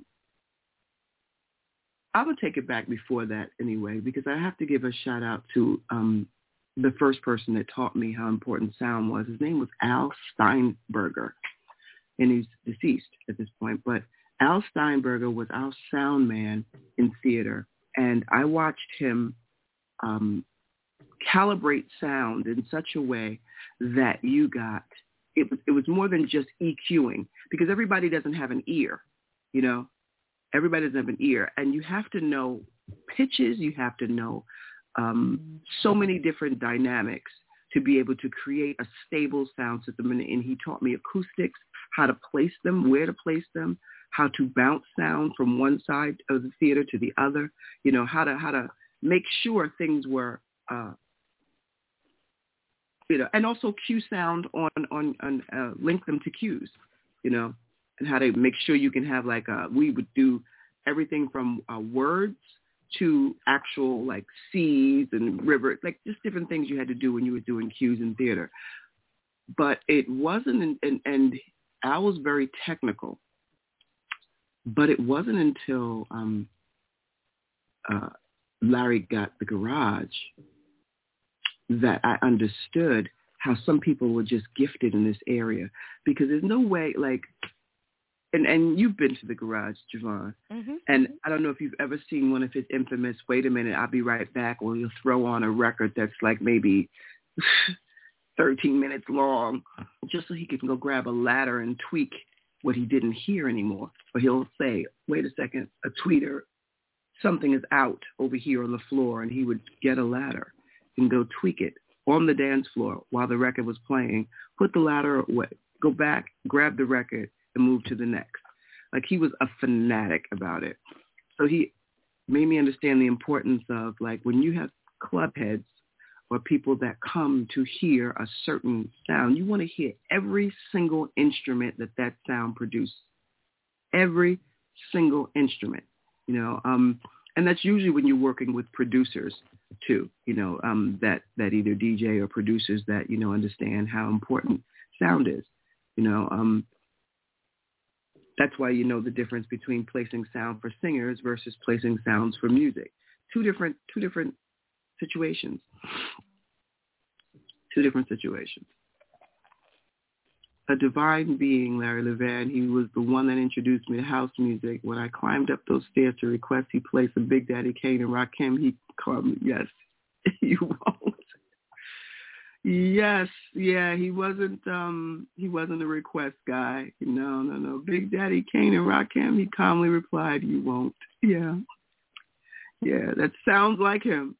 I would take it back before that anyway, because I have to give a shout out to um, the first person that taught me how important sound was. His name was Al Steinberger, and he's deceased at this point, but Al Steinberger was our sound man in theater, and I watched him um, calibrate sound in such a way that you got, it was, it was more than just EQing, because everybody doesn't have an ear, you know? Everybody doesn't have an ear, and you have to know pitches, you have to know um, so many different dynamics to be able to create a stable sound system, and, and he taught me acoustics, how to place them, where to place them, how to bounce sound from one side of the theater to the other, you know, how to how to make sure things were, uh, you know, and also cue sound on, on, on uh, link them to cues, you know, and how to make sure you can have like, a, we would do everything from uh, words to actual like seas and rivers, like just different things you had to do when you were doing cues in theater. But it wasn't, and, and Al was very technical, but it wasn't until um, uh, Larry got the garage that I understood how some people were just gifted in this area, because there's no way, like, and, and you've been to the garage, Javon, mm-hmm. and I don't know if you've ever seen one of his infamous, wait a minute, I'll be right back, or he'll throw on a record that's like maybe thirteen minutes long, just so he can go grab a ladder and tweak what he didn't hear anymore. Or he'll say, wait a second, a tweeter, something is out over here on the floor, and he would get a ladder and go tweak it on the dance floor while the record was playing, put the ladder away, go back, grab the record, and move to the next. Like, he was a fanatic about it. So he made me understand the importance of, like, when you have club heads or people that come to hear a certain sound, you want to hear every single instrument that that sound produces. Every single instrument, you know. Um, and that's usually when you're working with producers too, you know, um, that, that either D J or producers that, you know, understand how important sound is, you know. Um, that's why you know the difference between placing sound for singers versus placing sounds for music. Two different, two different situations. Two different situations. A divine being, Larry Levan, he was the one that introduced me to house music. When I climbed up those stairs to request he play some Big Daddy Kane and Rakim, he called me, yes, you won't. Yes, yeah, he wasn't um he wasn't a request guy. No, no, no. Big Daddy Kane and Rakim, he calmly replied, you won't. Yeah. Yeah, that sounds like him.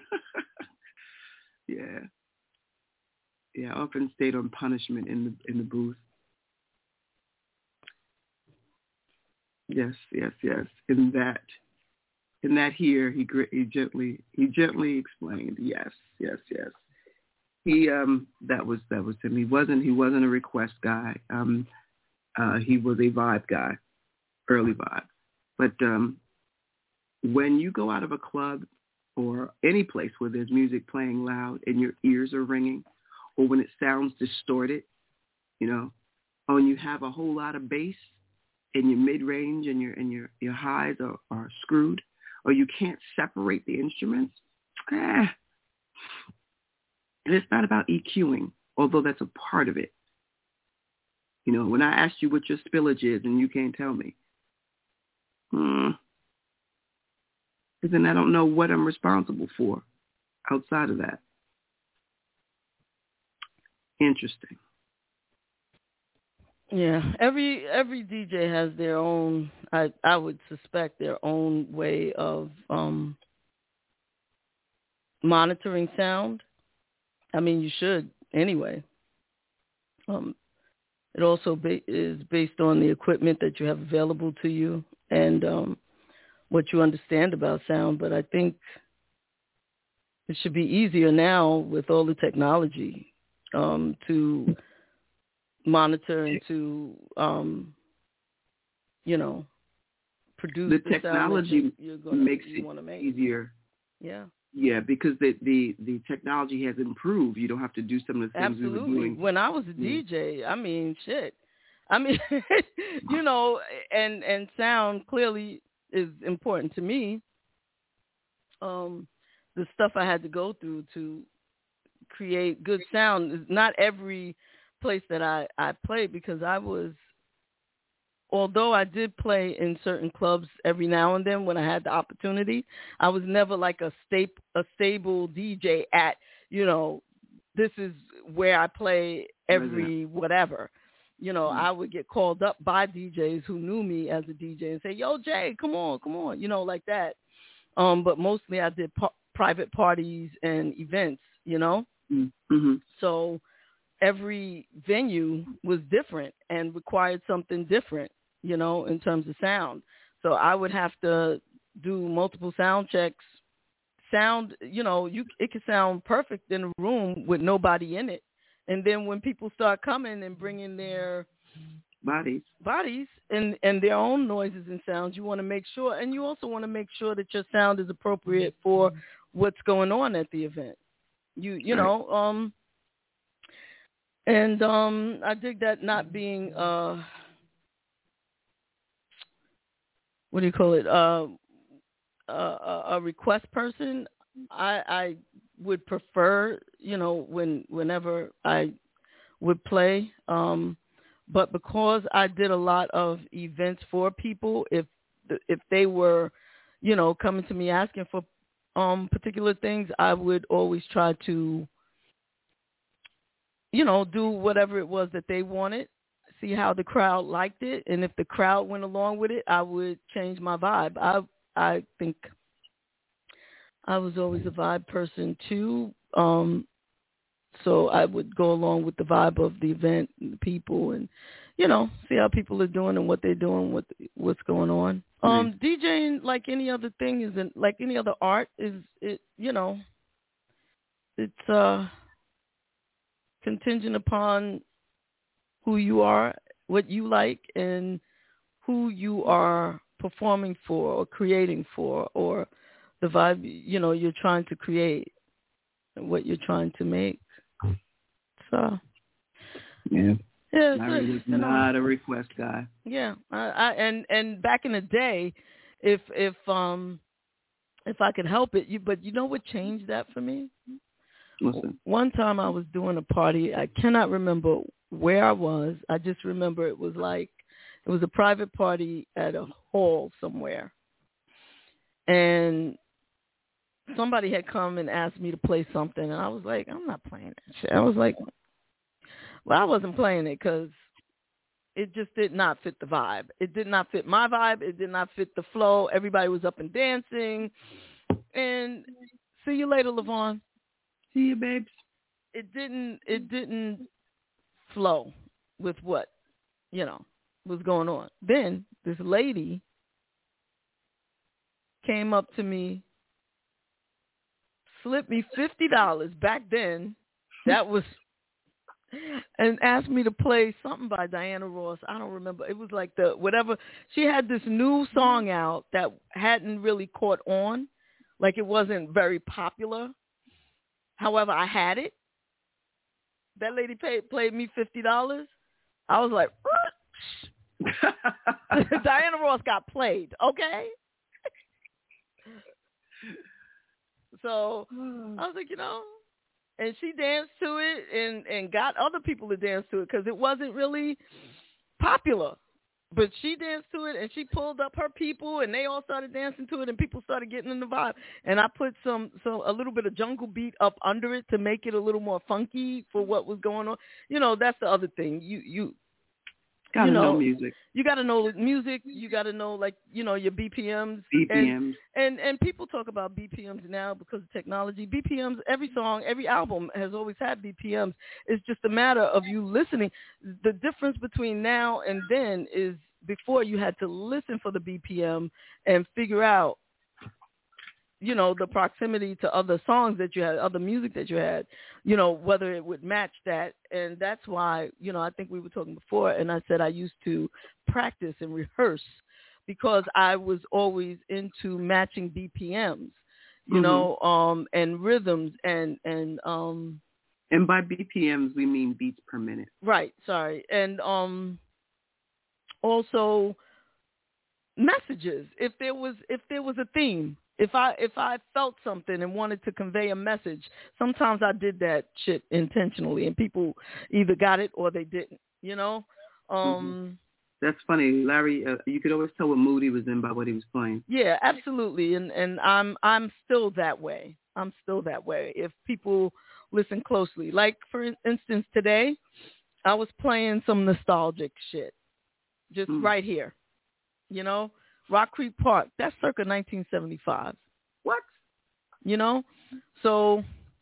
Yeah. Yeah, I often stayed on punishment in the in the booth. Yes, yes, yes. In that, in that here, he he gently he gently explained. Yes, yes, yes. He um that was that was him. He wasn't he wasn't a request guy. Um, uh, he was a vibe guy, early vibe. But um, when you go out of a club or any place where there's music playing loud and your ears are ringing, or when it sounds distorted, you know, or when you have a whole lot of bass and your mid-range and your and your, your highs are, are screwed, or you can't separate the instruments, eh. And it's not about EQing, although that's a part of it. You know, when I asked you what your spillage is and you can't tell me, hmm, because then I don't know what I'm responsible for outside of that. Interesting. Yeah, every every D J has their own, I I would suspect, their own way of um, monitoring sound. I mean, you should anyway. Um, it also ba- is based on the equipment that you have available to you and um, what you understand about sound. But I think it should be easier now with all the technology um, to monitor and to, um, you know, produce the, the technology sound that you're gonna, makes you it make. easier. Yeah. Yeah, because the, the, the technology has improved. You don't have to do some of the things Absolutely. we were doing. When I was a yeah. D J, I mean, shit. I mean, you know, and and sound clearly is important to me. Um, the stuff I had to go through to create good sound is not every place that I, I played, because I was, although I did play in certain clubs every now and then when I had the opportunity, I was never like a sta- a stable D J at, you know, this is where I play every whatever. You know, mm-hmm. I would get called up by D Js who knew me as a D J and say, yo, Jay, come on, come on, you know, like that. Um, but mostly I did p- private parties and events, you know. Mm-hmm. So every venue was different and required something different, you know, in terms of sound. So I would have to do multiple sound checks. Sound, you know, you it could sound perfect in a room with nobody in it. And then when people start coming and bringing their Bodies. Bodies and, and their own noises and sounds. You want to make sure, and you also want to make sure that your sound is appropriate for what's going on at the event. You you right. know, um, and um, I dig that not being uh, what do you call it? Uh, a, a request person. I I would prefer, you know, when whenever I would play. Um, But because I did a lot of events for people, if if they were, you know, coming to me asking for um, particular things, I would always try to, you know, do whatever it was that they wanted, see how the crowd liked it, and if the crowd went along with it, I would change my vibe. I I think I was always a vibe person too. Um, So I would go along with the vibe of the event and the people and, you know, see how people are doing and what they're doing, what what's going on. Um, nice. DJing, like any other thing, isn't like any other art. Is it? You know, it's uh, contingent upon who you are, what you like, and who you are performing for or creating for, or the vibe, you know, you're trying to create, what you're trying to make. So, yeah, yeah, Larry was not a request guy. Yeah, I, I and and back in the day, if if um if I could help it, you but you know what changed that for me? Listen. One time I was doing a party. I cannot remember where I was. I just remember it was like it was a private party at a hall somewhere, and somebody had come and asked me to play something, and I was like, I'm not playing that shit. I was like, well, I wasn't playing it because it just did not fit the vibe. It did not fit my vibe. It did not fit the flow. Everybody was up and dancing. And see you later, LaVon. See you, babes. It didn't. It didn't flow with what, you know, was going on. Then this lady came up to me, slipped me fifty dollars back then. That was, and asked me to play something by Diana Ross. I don't remember. It was like the, whatever. She had this new song out that hadn't really caught on. Like it wasn't very popular. However, I had it. That lady paid, played me fifty dollars. I was like, Diana Ross got played, okay? So I was like, you know, and she danced to it and, and got other people to dance to it because it wasn't really popular. But she danced to it and she pulled up her people and they all started dancing to it and people started getting in the vibe. And I put some, so a little bit of jungle beat up under it to make it a little more funky for what was going on. You know, that's the other thing. You, you, Gotta you know, know music. You got to know music. You got to know, like, you know, your B P Ms. B P Ms. And, and and people talk about B P Ms now because of technology. B P Ms, every song, every album has always had B P Ms. It's just a matter of you listening. The difference between now and then is before you had to listen for the B P M and figure out, you know, the proximity to other songs that you had, other music that you had, you know, whether it would match that. And that's why, you know, I think we were talking before, and I said I used to practice and rehearse because I was always into matching B P Ms, you mm-hmm. know, um, and rhythms and, and, um, and by B P Ms, we mean beats per minute. Right. Sorry. And, um, also messages. If there was, if there was a theme, If I if I felt something and wanted to convey a message, sometimes I did that shit intentionally, and people either got it or they didn't. You know, um, mm-hmm. That's funny, Larry. Uh, you could always tell what mood he was in by what he was playing. Yeah, absolutely, and and I'm I'm still that way. I'm still that way. If people listen closely, like for instance, today I was playing some nostalgic shit, just mm. right here. You know. Rock Creek Park, that's circa nineteen seventy-five. What? You know? So,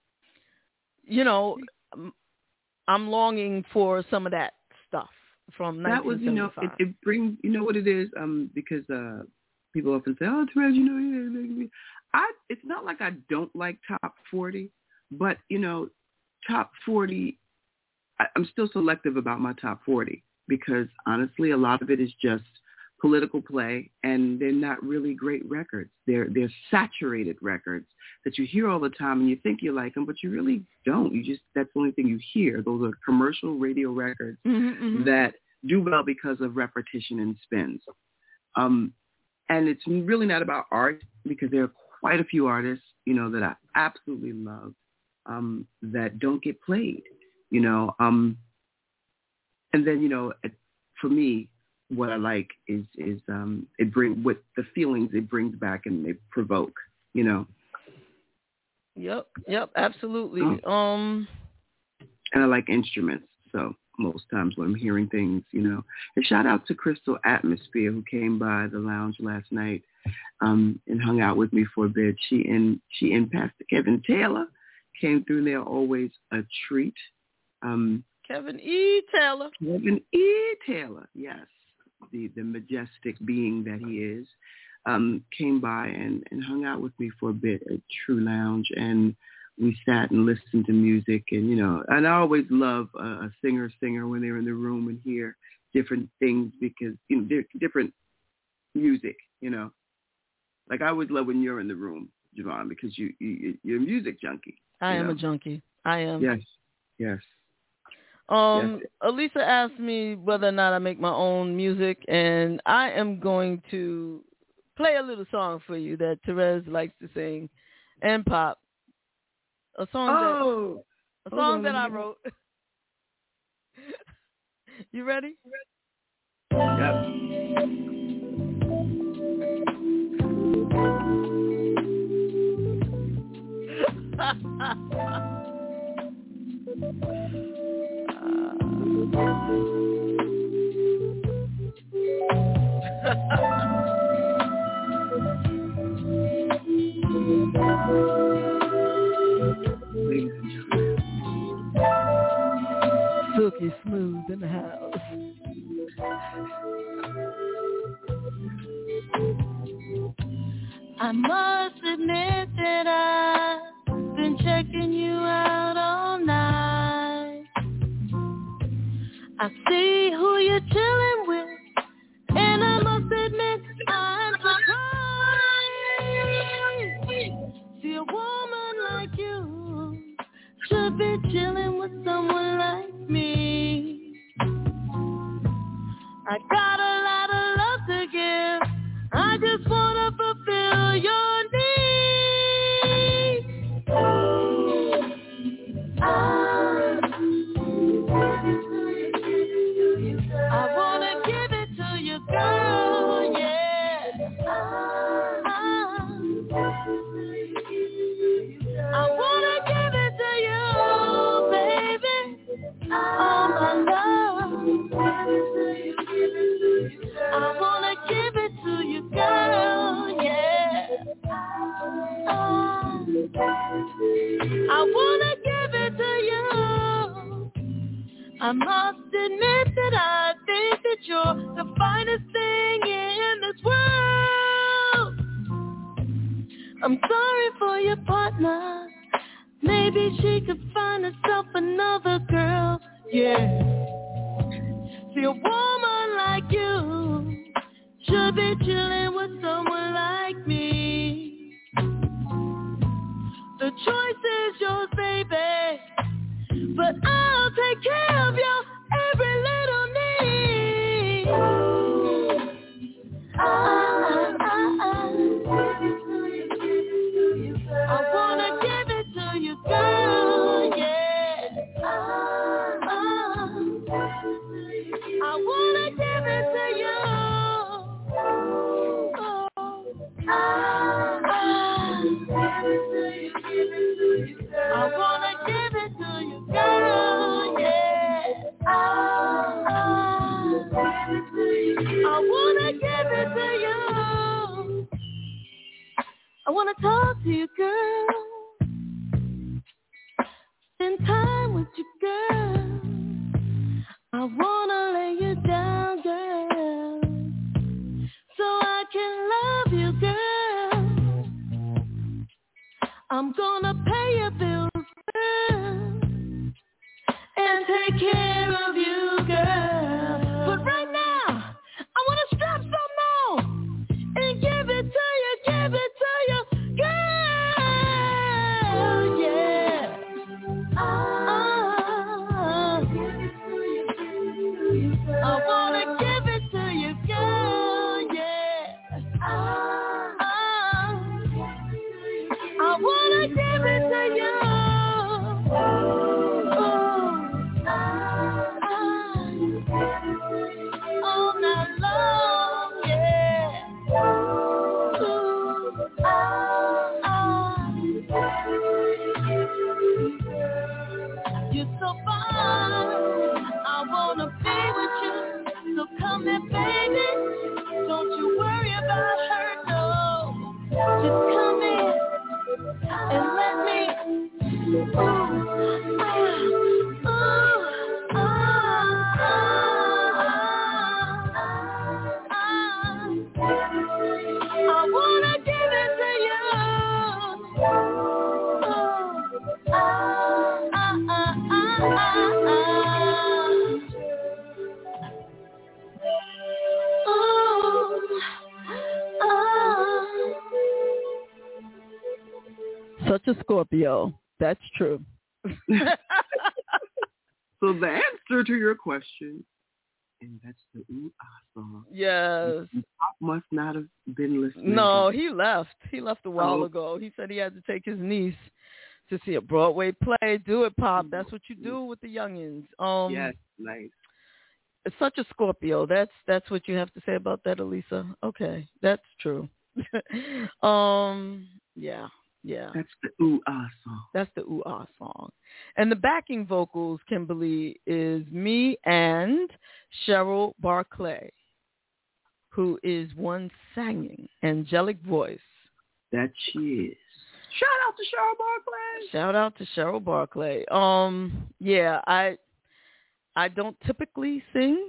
you know, I'm longing for some of that stuff from that nineteen seventy-five. That was, you know, it, it brings, you know what it is? Um, because uh, people often say, oh, Therese, you know, yeah, I, it's not like I don't like top forty, but, you know, top forty, I, I'm still selective about my top forty. because honestly, a lot of it is just political play, and they're not really great records. They're they're saturated records that you hear all the time, and you think you like them, but you really don't. You just that's the only thing you hear. Those are commercial radio records mm-hmm, mm-hmm. that do well because of repetition and spins. Um, and it's really not about art, because there are quite a few artists, you know, that I absolutely love um, that don't get played, you know. Um, and then, you know, for me, what I like is is um, it bring what the feelings it brings back and they provoke, you know. Yep, yep, absolutely. Oh. Um, and I like instruments, so most times when I'm hearing things, you know. And shout out to Crystal Atmosphere, who came by the lounge last night um, and hung out with me for a bit. She and she and Pastor Kevin Taylor came through. They're always a treat. Um, Kevin E. Taylor. Kevin E. Taylor, yes. The, the majestic being that he is, um, came by and, and hung out with me for a bit at True Lounge, and we sat and listened to music. And, you know, and I always love a, a singer singer when they're in the room and hear different things, because, you know, they're different music, you know. Like I always love when you're in the room, Javon, because you, you, you're a music junkie. I am know? a junkie. I am. Yes, yes. Um, yes. Elisa asked me whether or not I make my own music, and I am going to play a little song for you that Therese likes to sing and pop. A song oh, that a song that I wrote. You ready? Yep. Silky smooth in the house. I must admit that I've been checking you out all night. I see who you're chilling with, and I must admit I'm surprised. See, a woman like you should be chilling with someone like me. I got a lot of love to give. I just wanna fulfill your needs. I, I wanna give it to you, girl, yeah. I, I wanna give it to you, baby. All my love. I wanna give it to you, girl, yeah. Oh, I wanna give it to you. I must admit that I think that you're the finest thing in this world. I'm sorry for your partner. Maybe she could find herself another girl, yeah. See, a woman like you should be chilling with someone like me. The choice is yours, baby, but I'll take care of your every little need. I, I, I, I wanna give it to you, girl, yeah. I, I wanna give it to you. Oh, I, I wanna give it to you, girl, yeah. I, I wanna give it to you. I wanna talk to you, girl. Spend time with you, girl. I wanna lay you down, girl, so I can love you, girl. I'm gonna pay your bills, girl, and take care of you, girl. I wanna give it to you, girl, yeah. Ah, ah. I wanna give it to you. Oh, ah, ah. All night long, yeah. Ooh, ah, ah. You're so fine. I wanna be with you. So come here, baby. Don't you worry about her, no. Just come in and let me. Ooh, ah, ooh, ah, ah, ah, ah. I wanna give it to you. Ooh, ah, ah, ah, ah, ah. Ooh, ah. Such a Scorpio. That's true. So the answer to your question, and that's the ooh ah song. Yes. Pop must not have been listening. No, he left. He left a while Oh. ago. He said he had to take his niece to see a Broadway play. Do it, Pop. That's what you do with the youngins. Um, Yes, nice. It's such a Scorpio. That's that's what you have to say about that, Elisa. Okay, that's true. um, yeah, yeah. That's the ooh ah song. That's the ooh ah song. And the backing vocals, Kimberly, is me and Cheryl Barclay, who is one singing angelic voice. That she is. Shout out to Cheryl Barclay. Shout out to Cheryl Barclay. Um, yeah, I I don't typically sing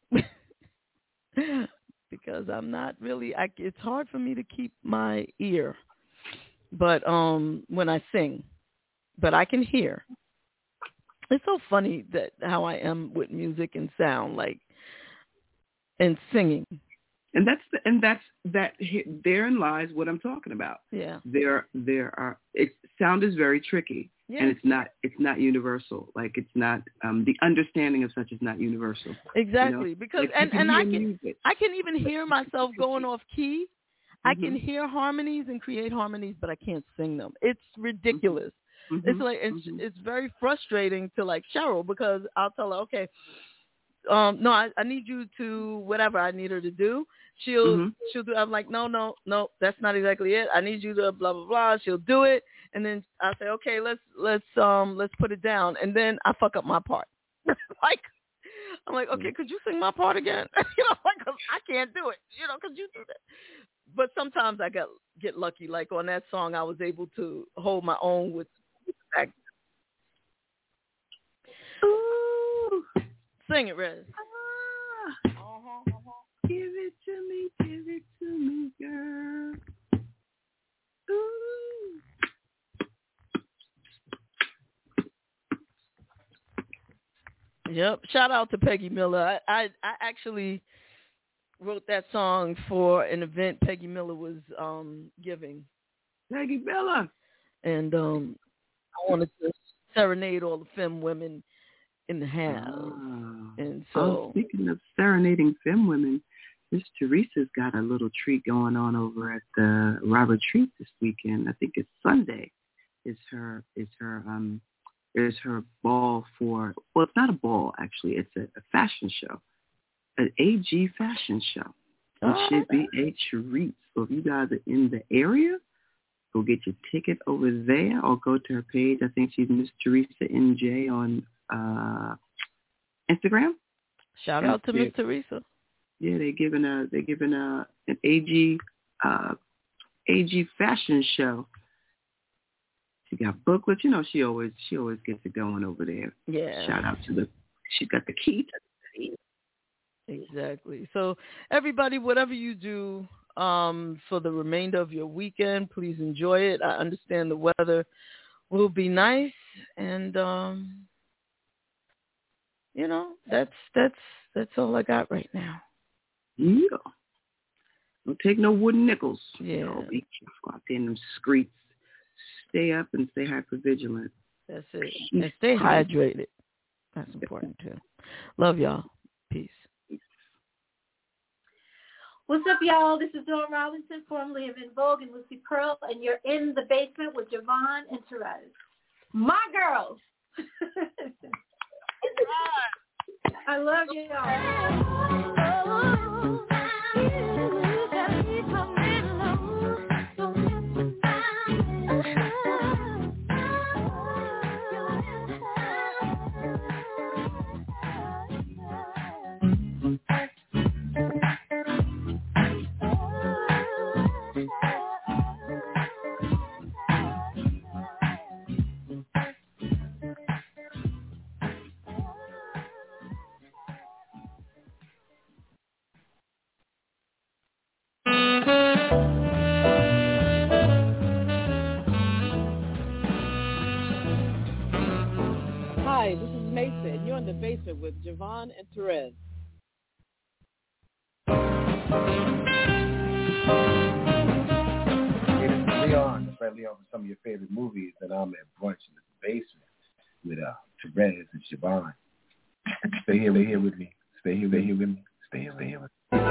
because I'm not really. I, it's hard for me to keep my ear, but um, when I sing, but I can hear. It's so funny that how I am with music and sound, like, and singing. And that's the, and that's that. Therein lies what I'm talking about. Yeah. There there are. It sound is very tricky, yeah. and it's not it's not universal. Like it's not um, the understanding of such is not universal. Exactly, you know? because like and can and I can music. I can even hear myself going off key. I Mm-hmm. can hear harmonies and create harmonies, but I can't sing them. It's ridiculous. Mm-hmm. It's like it's mm-hmm. it's very frustrating to like Cheryl because I'll tell her, okay, um, no, I, I need you to whatever I need her to do. She'll Mm-hmm. she'll do. I'm like, no, no, no, that's not exactly it. I need you to blah blah blah. She'll do it, and then I say, okay, let's let's um let's put it down, and then I fuck up my part. Like I'm like, okay, could you sing my part again? You know, like 'cause I can't do it. You know, because you do that. But sometimes I got get lucky. Like on that song, I was able to hold my own with. Back. Ooh. Sing it, Rez. Ah. Uh-huh, uh-huh. Give it to me, give it to me, girl. Ooh. Yep. Shout out to Peggy Miller. I, I, I actually wrote that song for an event Peggy Miller was um, giving. Peggy Miller. And um, I wanted to serenade all the femme women in the house. Oh. And so, oh, speaking of serenading femme women, Miss Teresa's got a little treat going on over at the Robert Treat this weekend. I think it's Sunday. Is her is her um is her ball for well, it's not a ball actually. It's a, a fashion show, an A G fashion show. It oh. should be a treat. So if you guys are in the area, go get your ticket over there or go to her page. I think she's Miss Teresa N J on uh, Instagram. Shout out to Miss Teresa. Yeah, they're giving a they're giving a an A G uh, A G fashion show. She got booklets. You know, she always she always gets it going over there. Yeah. Shout out to the she's got the key to the city. Exactly. So everybody, whatever you do um, for the remainder of your weekend, please enjoy it. I understand the weather will be nice, and um, you know that's that's that's all I got right now. Yeah. Don't take no wooden nickels. Yeah. Oh, be careful out there in them streets. Stay up and stay hypervigilant. That's it. And stay hydrated. That's important too. Love y'all. Peace. What's up, y'all? This is Dawn Robinson, formerly of En Vogue and Lucy Pearl, and you're in the basement with Javon and Therese. My girls. I love y'all. Hi, this is Mason. You're in the basement with Javon and Therese. Hey, this is Leon. That's right, Leon, for some of your favorite movies. And I'm at brunch in the basement with uh, Therese and Javon. Stay here, stay here with me. Stay here, stay here with me. Stay here, stay here with me.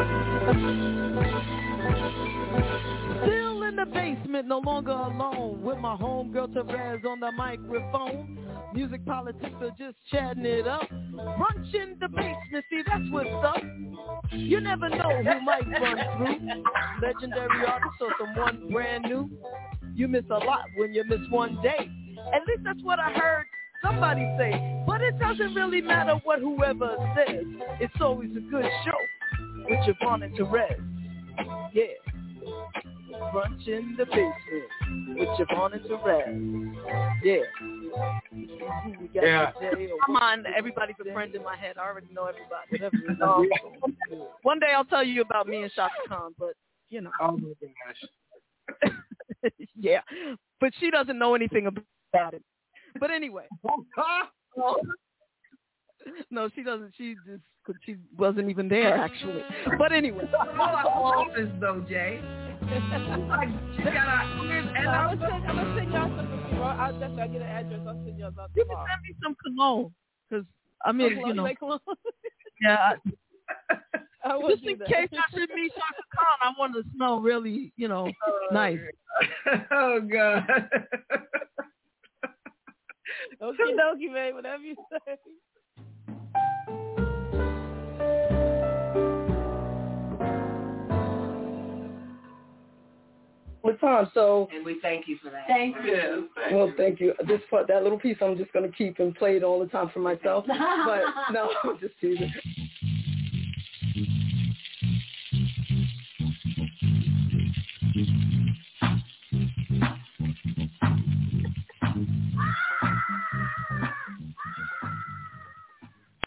Still in the basement, no longer alone, with my homegirl Therese on the microphone. Music politics are just chatting it up. Brunch in the basement, see that's what's up. You never know who might run through. Legendary artist or someone brand new. You miss a lot when you miss one day. At least that's what I heard somebody say. But it doesn't really matter what whoever says. It's always a good show with Javon and Therese. Yeah. Brunch in the basement with Javon and Therese. Yeah. We got Yeah. Come on, everybody's a friend in my head. I already know everybody. Whatever. Um, one day I'll tell you about me and Shaka Khan, but you know. Oh my gosh. Yeah, but she doesn't know anything about it. But anyway. No, she doesn't. She just she wasn't even there actually. But anyway. Office though, Jay. Like she got a and I'm gonna send, I'm gonna send y'all some. I'll definitely I'll get an address. I'll send y'all about. You can send me some cologne, cause I mean you know. Yeah. I, I just in case I should meet Shaka Khan, I want to smell really, you know, oh, nice. Oh God. Okie dokie, man. Whatever you say. What time? So, and we thank you for that. Thank you. Well, thank you. This part, that little piece, I'm just gonna keep and play it all the time for myself. But no, I'm just teasing.